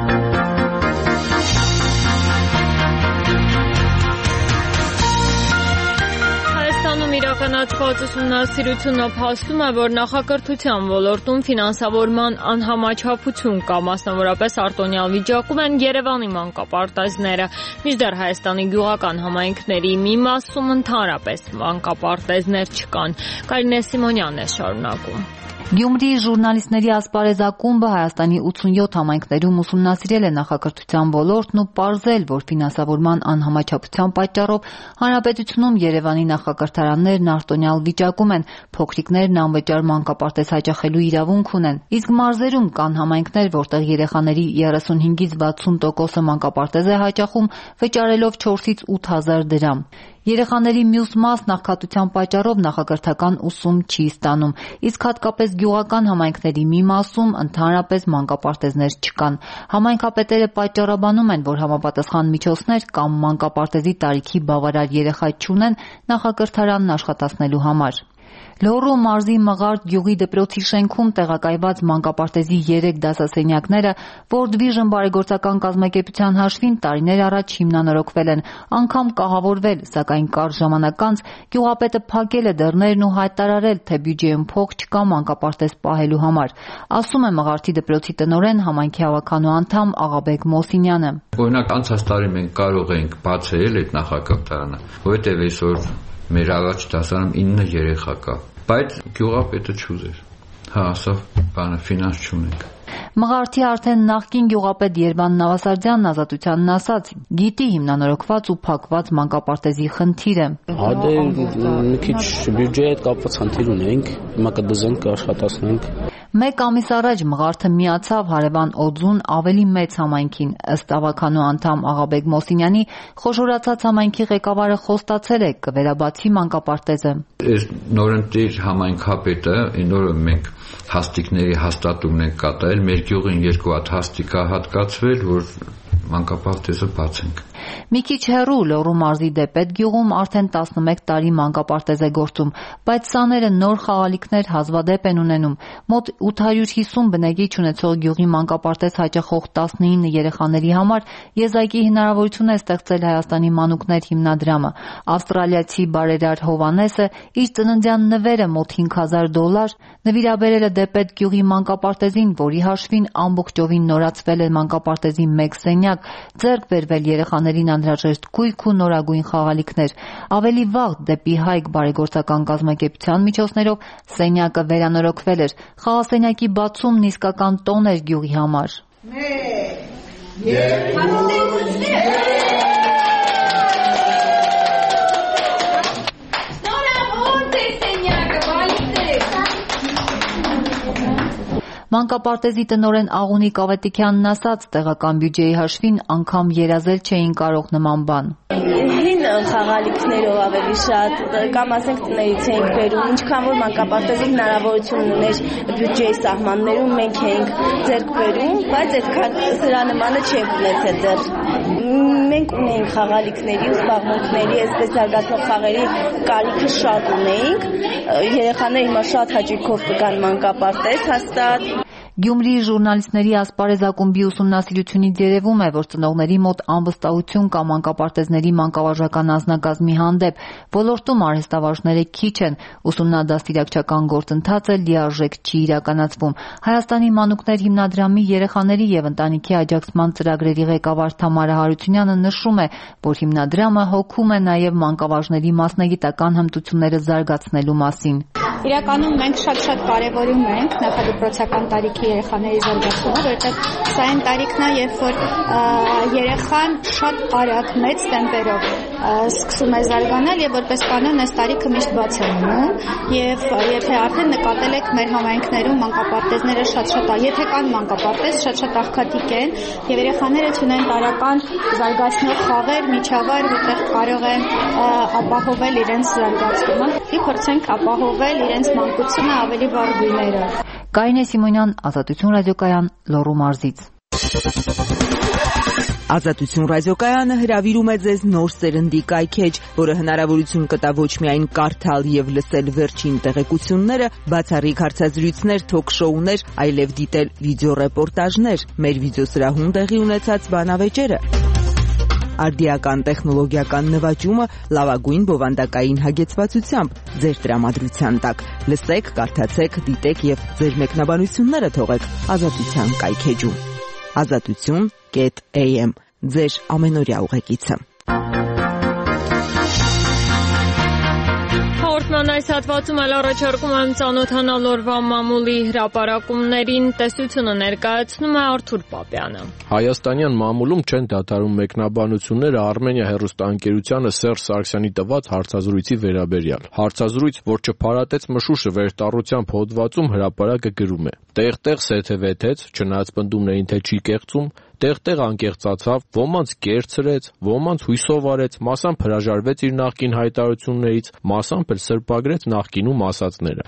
Իրականացված ուսումնասիրությունը փաստում է, որ նախակրթության ոլորտում ֆինանսավորման անհամաչափություն կա, մասնավորապես արտոնյալ վիճակում են Երևանի մանկապարտեզները, մինչդեռ Հայաստանի գյուղական համայնքների մի մասում ընդհանրապես մանկապարտեզներ չկան։ Կարինե Սիմոնյանն է շարունակում։ Գյումրիի ժուրնալիստների ասպարեզ ակումբը Հայաստանի ութսունյոթ համայնքներում ուսումնասիրել է նախակրթության ոլորտն ու պարզել, որ ֆինանսավորման անհամաչափության պատճառով հանրապետությունում Երևանի նախակրթարաններն արտոնյալ վիճակում են, փոքրիկներն անվճար մանկապարտեզ հաճախելու իրավունք ունեն։ Իսկ մարզերում կան համայնքներ, որտեղ երեխաների երեսունհինգից վաթսուն տոկոսը մանկապարտեզ է հաճախում, վճարելով չորսից ութ հազար դրամ։ Երեխաների մյուս մասն աղքատության պատճառով նախակրթական ուսում չի ստանում, իսկ հատկապես գյուղական համայնքների մի մասում ընդհանրապես մանկապարտեզներ չկան։ Համայնքապետերը պատճառաբանում են, որ համապատասխան միջոցներ կամ մանկապարտեզի տարիքի բավարար երեխա չունեն նախակրթարանն աշխատացնելու համար։ Լոռու մարզի Մղարդ գյուղի դպրոցի շենքում տեղակայված մանկապարտեզի երեք դասասենյակները World Vision բարեգործական կազմակերպության հաշվին տարիներ առաջ հիմնանորոգվել են, անգամ կահավորվել, սակայն կարճ ժամանակ անց գյուղապետը փակել է դռներն ու հայտարարել, թե բյուջեում փող չկա մանկապարտեզ պահելու համար, ասում է Մղարդի դպրոցի տնօրեն համայնքի հավաքանու անդամ Աղաբեկ Մոսինյանը։ Օրինակ անցած տարի մենք կարող էինք բացել այդ նախակրթարանը, որովհետև այսօր մեր առաջ դասարանում ինը երեխա կա, բայց գյուղապետը չուզեր։ Հա, ասավ, բանը ֆինանս չունենք։ Մղարդի արդեն նախկին գյուղապետ Երվան Նավասարդյանն Ազատությանն ասաց, գիտի հիմնանորոգված ու փակված մանկապարտեզի խնդիրը։ Հա դե մի քիչ բյուջեի հետ կապված խնդիր ունենք, հիմա կդզենք, կաշխատացնենք։ Մեկ ամիս առաջ Մղարդը միացավ հարևան Օձուն ավելի մեծ համայնքին, ըստ ավականու անդամ Աղաբեկ Մոսինյանի, խոշորացած համայնքի ղեկավարը խոստացել է կվերաբացի մանկապարտեզը։ Այս նորընտիր համայնքապետը, նորը մենք հաստիկների հաստատումն ենք կատարել, մեր գյուղին երկու հատ հաստիկ է հատկացվել, որ մանկապարտեզը բացենք։ Մի քիչ հեռու Լոռու մարզի Դեպետ գյուղում արդեն տասնմեկ տարի մանկապարտեզ է գործում, բայց սաները նոր խաղալիքներ հազվադեպ են ունենում։ Մոտ ութ հարյուր հիսուն բնեգիչ ունեցող գյուղի մանկապարտեզ հաճախող տասնինը երեխաների համար եզակի հնարավորություն է ստեղծել Հայաստանի մանուկներ հիմնադրամը։ Ավստրալիացի բարերար Հովանեսը իր ծննդյան նվերը մոտ հինգ հազար դոլար նվիրաբերել է Դեպետ գյուղի մանկապարտեզին, որի հաշվին ամբողջովին նորացվել է մանկապարտեզի մեկ սենյակ, ձեռք բերվել երեխաներին անհրաժեշտ գույք ու նորագույն խաղալիքներ։ Ավելի վաղ դեպի Հայք բարեգործական կազմակերպության միջոցներով սենյակը վերանորոգվել էր։ Խաղասենյակի բացումն իսկական տոն էր գյուղի համար։ Մանկապարտեզի տնօրեն Աղունիկ Ավետիքյանն ասաց, տեղական բյուջեի հաշվին անգամ երազել չէին կարող նման բան։ Հին խաղալիքներով ավելի շատ, կամ ասենք տներից էինք բերում, ինչքան որ մանկապարտեզը հնարավորություն ուներ բյուջեի սահմաններում մենք էինք ձեռք բերում, բայց այդքան սրա նմանը չենք ունեցել դեռ։ Մենք ունեինք խաղալիքների ու զբաղմունքների, այսպես զարգացող խաղերի կարիքը շատ ունեինք, երեխաները հիմա շատ հաճույքով կգան մանկապարտեզ հաստատ։ Գյումրիի ժուրնալիստների ասպարեզ ակումբի ուսումնասիրությունից երևում է, որ ծնողների մոտ անվստահություն կա մանկապարտեզների մանկավարժական անձնակազմի հանդեպ, ոլորտում արհեստավարժները քիչ են, ուսումնադաստիարակչական գործընթացը լիարժեք չի իրականացվում։ Հայաստանի մանուկներ հիմնադրամի երեխաների եւ ընտանիքի աջակցման ծրագրերի ղեկավար Թամարա Հարությունյանը նշում է, որ հիմնադրամը հոգում է նաեւ մանկավարժների մասնագիտական հմտությունները զարգացնելու մասին։ Իրականում մենք շատ-շատ կարևորում ենք նախադպրոցական տարիքի երեխաների զարգացումը, որովհետև սա այն տարիքն է, երբ որ երեխան շատ արագ մեծ տեմպերով սկսում է զարգանալ եւ որպես կանոն այս տարիքը միշտ բաց է մնում եւ եթե արդեն նկատել եք մեր համայնքներում մանկապարտեզները շատ-շատ, եթե կան մանկապարտեզ, շատ-շատ աղքատիկ են եւ երեխաները ունեն տարական զարգացնող խաղեր, միջավայր, որտեղ կարող են ապահովել իրենց զարգացումը։ Եվ փորձենք ապահովել իրենց մանկությունը ավելի վառ գույներով։ Կարինե Սիմոնյան, Ազատություն ռադիոկայան, Լոռու մարզից։ Ազատություն ռադիոկայանը հրավիրում է ձեզ նոր սերնդի կայքեջ, որը հնարավորություն կտա ոչ միայն կարդալ եւ լսել վերջին տեղեկությունները, բացառիկ հարցազրույցներ, թոք-շոուներ, այլև դիտել վիդեոռեպորտաժներ, մեր վիդեոսրահում տեղի ունեցած բանավեճերը, արդիական տեխնոլոգիական նվաճումը լավագույն բովանդակային հագեցվածությամբ ձեր տրամադրության տակ։ Լսեք, կարդացեք, դիտեք եւ ձեր մեկնաբանությունները թողեք Ազատության կայքեջում։ Ազատություն am ձեր ամենօրյա ուղեկիցը։ Հաղորդման այս հատվածում էլ առաջարկում եմ ծանոթանալ օրվա մամուլի հրապարակումներին, տեսությունը ներկայացնում է Արթուր Պապյանը։ Հայաստանյան մամուլում չեն դադարում մեկնաբանությունները Արմենիա հեռուստաընկերությանը Սերժ Սարգսյանի տված հարցազրույցի վերաբերյալ։ Հարցազրույց, որ չփարատեց մշուշը վերտառությամբ հոդվածում, հրապարակը գրում է. Տեղ-տեղ սեթևեթեց, չնայած պնդումներին, թե չի կեղծում, տեղ-տեղ անկեղծացավ, ոմանց կերցրեց, ոմանց հույսով արեց, մասամբ հրաժարվեց իր նախկին հայտարարություններից, մասամբ էլ սրբագրեց նախկինում ասածները։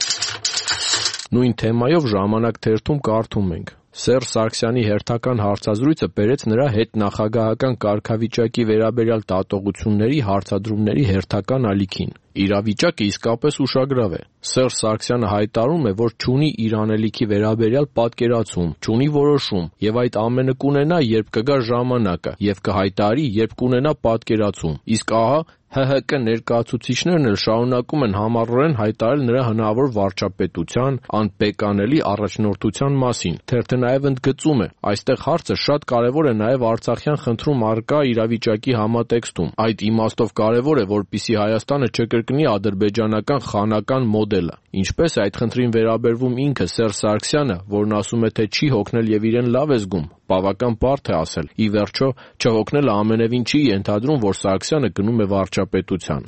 Նույն թեմայով Ժամանակ թերթում կարդում ենք. Սերժ Սարգսյանի հերթական հարցազրույցը բերեց նրա հետ նախագահական կարգավիճակի վերաբերյալ դատողությունների հարցադրումների հերթական ալիքին։ Իրավիճակը իսկապես ուշագրավ է։ Սերժ Սարգսյանը հայտարարում է, որ չունի իր անելիքի վերաբերյալ պատկերացում, չունի որոշում, եւ այդ ամենը կունենա, երբ կգա ժամանակը, եւ կհայտարարի, երբ կունենա պատկերացում։ Իսկ ահա Հ Հ Կ ներկայացուցիչներն էլ շարունակում են համառորեն հայտարարել նրա հնարավոր վարչապետության անպեկանելի առաջնորդության մասին։ Թերթը նաև ընդգծում է, այստեղ հարցը շատ կարևոր է նաև Արցախյան խնդրում առկա իրավիճակի համատեքստում։ Այդ իմաստով կարևոր է, որպեսզի Հայաստանը չկրկնի ադրբեջանական խանական մոդելը։ Ինչպես է այդ խնդրին վերաբերվում ինքը Սերժ Սարգսյանը, որն ասում է, թե չի հոգնել եւ իրեն լավ է զգում, բավական բարդ է ասել։ Ի վերջո, չհոգնելը ամենևին չի ենթադրում, որ Սարգսյանը գնում է վարչապետության։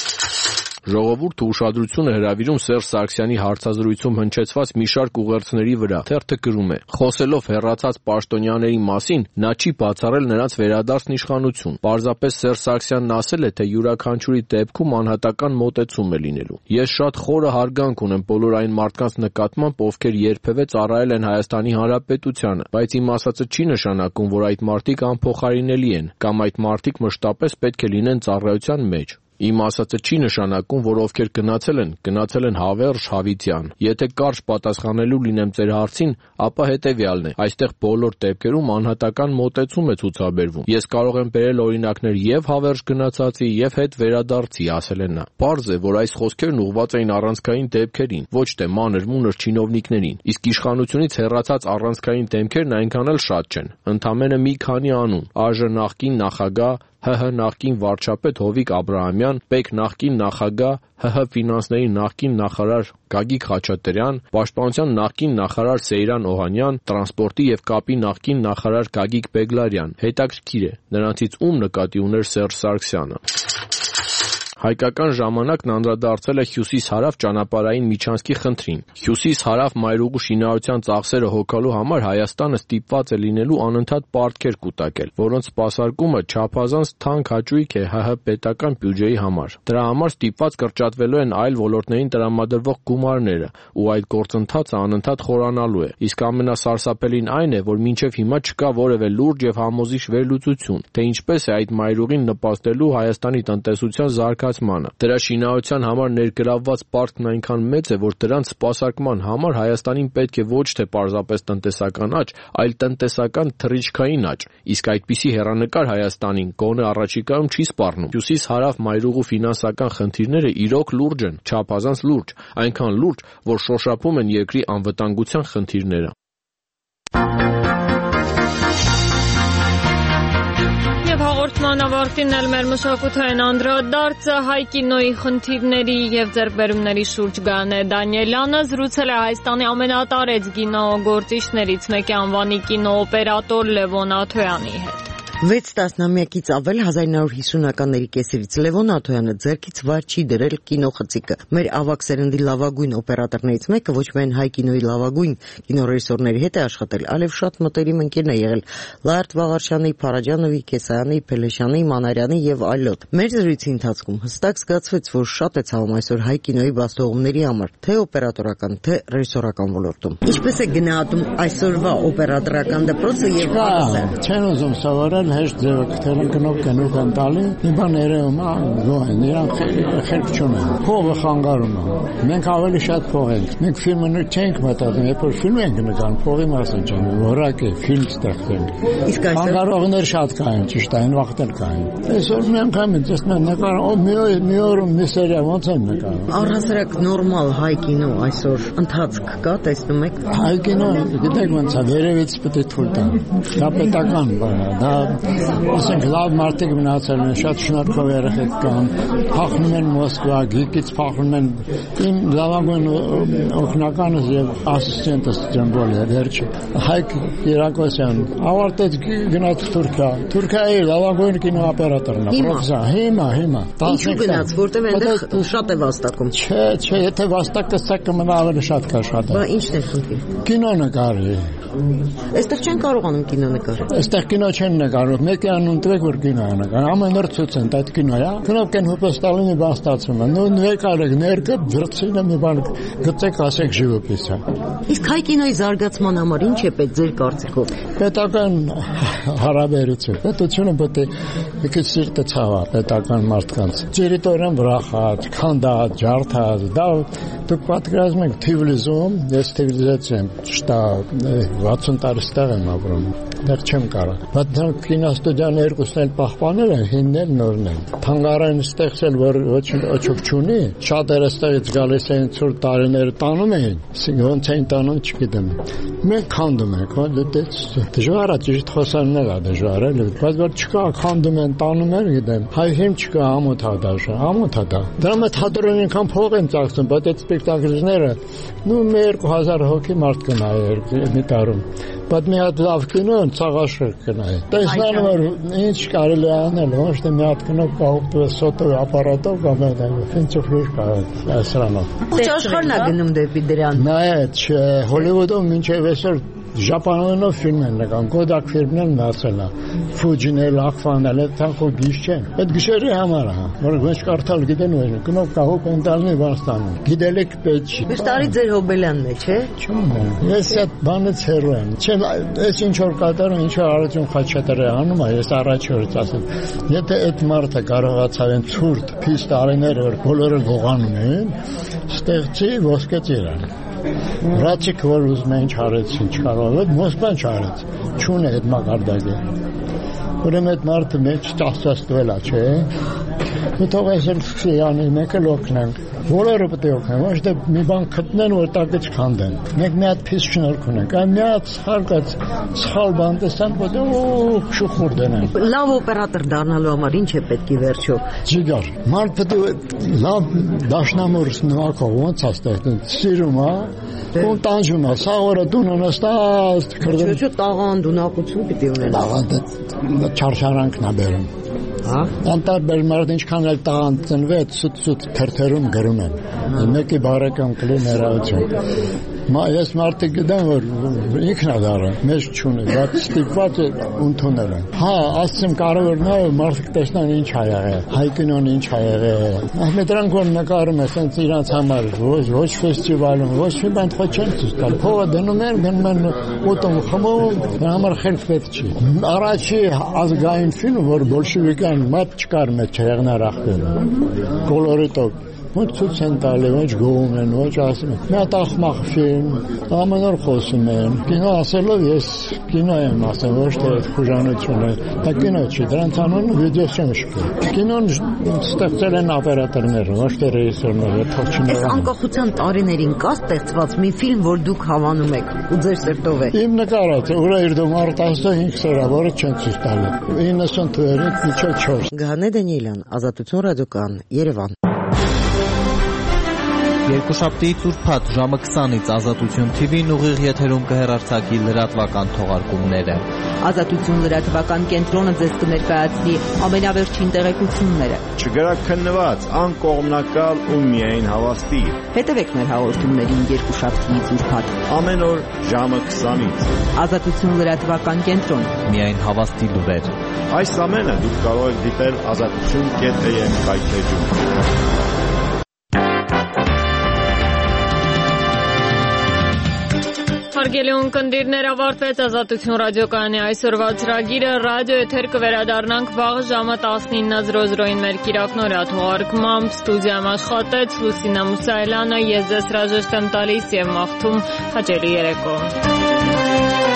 Ժողովուրդը ուշադրություն է հրավիրում Սերժ Սարգսյանի հարցազրույցում հնչեցված մի շարք ուղերձների վրա։ Թերթը գրում է. Խոսելով հեռացած պաշտոնյաների մասին, նա չի բացառել նրանց վերադարձն իշխանություն։ Պարզապես Սերժ Սարգսյանն ասել է, թե յուրաքանչյուրի դեպքում անհատական մոտեցում է լինելու։ Ես շատ խորը հարգանք ունեմ բոլոր այն մարդկանց նկատմամբ, ովքեր երբևէ ծառայել են Հայաստանի Հանրապետությանը, բայց իմ ասածը չի նշանակում, որ այդ մարդիկ անփոխարինելի են, կամ այդ մարդիկ մշտապես պետք է լինեն ծառայության մեջ։ Իմ ասածը չի նշանակում, որ ովքեր գնացել են, գնացել են հավերժ հավիտյան։ Եթե կարճ պատասխանելու լինեմ ձեր հարցին, ապա հետևյալն է. այստեղ բոլոր դեպքերում անհատական մոտեցում է ցուցաբերվում։ Ես կարող եմ բերել օրինակներ եւ հավերժ գնացածի, եւ հետ վերադարձի, ասել է նա։ Պարզ է, որ այս խոսքերն ուղղված էին առանցքային դեպքերին, ոչ թե մանր-մունր չինովնիկներին։ Իսկ իշխանությունից հեռացած առանցքային դեմքերն այնքան էլ շատ չեն։ Ընդամենը մի քանի անուն՝ Ա Ժ նախկին նախագահ, Հ Հ նախկին վարչապետ Հովիկ Աբրահամյան, Պեկ նախկին նախագահ, Հ Հ ֆինանսների նախկին նախարար Գագիկ Խաչատրյան, Պաշտպանության նախկին նախարար Սեյրան Օհանյան, Տրանսպորտի եւ կապի նախկին նախարար Գագիկ Բեգլարյան։ Հետաքրքիր է, նրանցից ում նկատի ուներ Սերժ Սարգսյանը։ Հայկական ժամանակն անդրադարձել է հյուսիս-հարավ ճանապարհային միջանցքի խնդրին։ Հյուսիս-հարավ մայրուղու շինարարության ծախսերը հոգալու համար Հայաստանը ստիպված է լինելու անընդհատ պարտքեր կուտակել, որոնց սպասարկումը չափազանց թանկ հաճույք է ՀՀ պետական բյուջեի համար։ Դրա համար ստիպված կրճատվելու են այլ ոլորտներին տրամադրվող գումարները, ու այդ գործընթացը անընդհատ խորանալու է։ Իսկ ամենասարսափելին այն է, որ մինչև հիմա չկա որևէ լուրջ եւ համոզիչ վերլուծություն, թե ինչպես է այդ մայրուղին նպաստելու Հայաստանի տնտեսության զարգացմանը։ Դրա շինարարության համար ներգրավված պարտքն այնքան մեծ է, որ դրանց սպասարկման համար Հայաստանին պետք է ոչ թե պարզապես տնտեսական աճ, այլ տնտեսական թռիչքային աճ։ Իսկ այդպիսի հեռանկար Հայաստանին գոնե առաջիկայում չի սպառնում։ Հյուսիս-հարավ մայրուղու ֆինանսական խնդիրները իրոք լուրջ են, չափազանց լուրջ, այնքան լուրջ, որ շոշափում են երկրի անվտանգության խնդիրները։ Եվ հաղորդման ավարտին էլ մեր մշակութային անդրադարձը հայ կինոյի խնդիրների եւ ձեռքբերումների շուրջ Գաներ Դանիելյանը զրուցել է Հայաստանի ամենատարեց կինոգործիչներից մեկի անվանի կինոօպերատոր Լևոն Աթոյանի հետ։ վեց տասնամյակից ավել հազար նոր հիսունականների կեսերից Լևոն Աթոյանը ձեռքից վար չի դրել կինոխցիկը։ Մեր ավագ սերնդի լավագույն օպերատորներից մեկը ոչ միայն հայ կինոյի լավագույն կինոռեժիսորների հետ է աշխատել, այլև շատ մտերիմ ընկերն է եղել Լարդ Վաղարշյանի, Փարաջանովի, Կեսայանի, Փելեշյանի, Մանարյանի եւ այլոց։ Մեր զրույցի ընթացքում հստակ զգացվեց, որ շատ է ցավում այսօր հայ կինոյի բաստողումների համար, թե օպերատորական, թե ռեժիսորական ոլորտում։ Ինչպես է գնահատում այսօրվա օպերատորական դպրոցը եւ առասը։ Չեն ուզում սովորել հեշտ ձևը կթելն կնոք կնոք են տալի, մի բան երևում է, գոհ են, իրանք խելք չունեն, փողը խանգարում է, մենք ավելի շատ փող ենք, մենք ֆիլմը չենք մտածում, երբ որ ֆիլմ ենք նկարում, փողի մասին չենք, որակ է, ֆիլմ ստեղծենք, խանգարողներ շատ կային, ճիշտ է, այն վաղտ էլ կային, այսօր մի անգամ են տեսնում են նկարում, մի օրում մի սերիա ոնց են նկարում։ Առհասարակ նորմալ հայ կինո այսօր ընթացք կա, տեսնում եք։ Հայ կինո, գիտեք ոնց է, վերևից պետք է թույլ տա, դա պետական բան է, դա ասենք լավ մարդիկ մնացել են, շատ շնորհքով երեխեք կան, փախնում են Մոսկվա, գիկից փախնում են, իմ լավագույն օգնականս եւ ասիստենտս ջամբոլը վերջը Հայկ Կիրակոսյան ավարտեց գնաց Թուրքիա, Թուրքիայի լավագույն կինոօպերատորն է, պրոֆեսոր, հիմա, հիմա։ Ինչու գնաց, որտեղ այնտեղ շատ է վաստակում։ Չէ, չէ, եթե վաստակը սա կմնա ավելի շատ կաշխատի։ Բա ի՞նչն է խնդիրը։ Կինո նկարի։ Այստեղ չեն կարողանում կինո նկարել։ Այստեղ կինո չեն նկարում, մեկի անուն տվեք, որ կինո է նկարում։ Ամեն օր ցույց են այդ կինոյա։ Կնոք են հոստալի մի բան ստացվում է։ Նույն եկարեք ներկը դրցինը մի բան գծեք, ասեք ժիվոպիսա։ Իսկ հայ կինոյի զարգացման համար ինչ է պետք ձեր կարծիքով։ Պետական հարաբերություն։ Պետությունը պետք է մի քիչ սիրտը ցավա պետական մարդկանց։ Տերիտորիան վրախած, քանդած, ջարդած, դա դուք պատկերացնում եք Թիֆլիսում, ես Թիֆլիսից եմ, շտա վաթսուն տարի ստեղ եմ ապրում, դեռ չեմ կարող։ Բայց դրանք կինոստուդիան երկուսն էլ պահպանել են, հինն էլ նորն են։ Թանգարան ստեղծել, որ ոչինչ չունի, շատերը ստեղից գալիս էին ցուրտ տարիները տանում էին, ոնց էին տանում չգիտեմ։ Մենք քանդում ենք, դժվար է ճիշտ խոսալն էլ է դժվար է, բայց որ չկա քանդում են, տանում են, գիտեմ։ Հայ հիմ չկա, ամոթ է դա, ամոթ է դա։ Դրա մեջ թատրոնին ինքան փող են ծախսում, բայց այդ սպեկտակլները, նու մի երկու հազար հոգի մարդ կնայի մի տարում։ Բայց մի հատ լավ կինո ցաղաշր կնայի։ Տեսնանում որ ինչ կարելի է անել, ոչ թե մի հատ կինո կողոպտվի սոտո ապարատով կամ այդպես, ֆինչոֆլուշ կա ասրանով։ Ոչ աշխարհն է գնում դեպի դրան։ Նայած Հոլիվուդում մինչև այսօր Japanով ֆիլմ են նկարում, Kodak ֆիլմներն դասել է, Fuji-ն էլ, Ախվանն էլ, թանկո գիշ չեն։ Այդ գիշերի համար է, որ ոչ կարդալ գիտեն ու կնոք կահոպ են տալնի բաստանում։ Գիտելիք պետք չի։ Միշտ արի ձեր հոբելյանն է, չէ։ Չունեմ։ Ես այդ բանից հեռու եմ։ Չեմ, այս ինչ որ կատարում, ինչ որ Արարատուն Խաչատրյանը անում է, ես առաջ օրից ասեմ։ Եթե այդ մարդը կարողացավ են ցուրտ փիս տարիները, որ բոլորը գողանում են, ստեղծի ոսկե ծիրան։ Ռացիկ որ ուզում են չարեց, ինչ կարող է, Մոսկվան չարեց, չունե այդ մակարդակը։ Ուրեմն այդ մարդը մեջ ծախսացվել է, չէ։ Ու թող այսօր սկսի անի, մեկ էլ օգնենք։ Բոլորը պետք է օգնեն, ոչ թե մի բան գտնեն, որ տակից քանդեն։ Մենք մի հատ փիս շնորհք ունենք, այն մի հատ հարկած սխալ բան տեսան, որ օ շուխուր դնեն։ Լավ օպերատոր դառնալու համար ինչ է պետք է վերջո։ Ջիգար, մարդ պետք է լավ դաշնամուրս նվակով ոնց աստեղծեն, սիրում է, ու տանջում է, սա օրը դունը նստած, քրդում։ Չէ, տաղանդունակություն պիտի ունենա։ Տաղանդը չարչարանքն է բերում։ Հա։ Անտարբեր մարդ ինչքան էլ տաղան ծնվեց, սուտ-սուտ թերթերում գրում են։ Մեկի բարեկամ կլի ներայություն։ Ես մարդիկ գիտեմ, որ ինքն է դարը, մեզ չունի, բայց ստիպված է ընդունել են։ Հա, ասեմ կարող նա մարդիկ տեսնան ինչ ա եղել, հայ կինոն ինչ ա եղել։ Դրանք որ նկարում է, սենց իրանց համար ոչ ոչ ֆեստիվալում, ոչ մի բան թող չեն ցույց տալ։ Փողը դնում են, գնում են ուտում, խմում, դրա համար խելք պետք չի։ Առաջի ազգային ֆիլմը, որ բոլշևիկյան մատ չկար մեջ եղնարախտերը։ Կոլորիտով ոչ ցույց են տալի, ոչ գովում են, ոչ ասում են։ Մի հատ ախմախ ֆիլմ, ամեն օր խոսում են։ Կինո ասելով ես կինո եմ ասում, ոչ թե խուժանություն է։ Դա կինո չի, դրանց անունը վիդեո չեմ շփել։ Կինոն ստեղծել են օպերատորները, ոչ թե ռեժիսորները, թողչիները։ Անկախության տարիներին կա ստեղծված մի ֆիլմ, որ դուք հավանում եք ու ձեր սրտով է։ Իմ նկարած է, ուրա իր դոմար տասնհինգ սերա, որը չեն ցույց տալի։ իննսուն թվերից մինչև չորս։ Գահանե Դանիելյան, Ազատություն ռադիոկայան, Երևան։ Երկուշաբթիից ուրբաթ ժամը քսանից Ազատություն Թի Վին ուղիղ եթերում կհեռարձակի լրատվական թողարկումները։ Ազատություն լրատվական կենտրոնը ձեզ կներկայացնի ամենավերջին տեղեկությունները։ Չգրակ քննված, անկողմնակալ ու միայն հավաստի։ Հետևեք մեր հաղորդումներին երկուշաբթիից ուրբաթ ամեն օր ժամը քսանից։ Ազատություն լրատվական կենտրոն։ Միայն հավաստի լուրեր։ Այս ամենը դուք կարող եք դիտել ազատություն կետ է եմ կայքեջում։ Հարգելի ունկնդիրներ, ավարտվեց Ազատություն ռադիոկայանի այսօրվա ծրագիրը։ Ռադիո եթեր կվերադառնանք վաղ ժամը տասնինը զրո զրոյին մեր կիրակնօրյա թողարկմամբ։ Ստուդիայում աշխատեց Լուսինա Մուսայելյանը, ես ձեզ հրաժեշտ եմ տալիս եւ մաղթում հաճելի երեկո։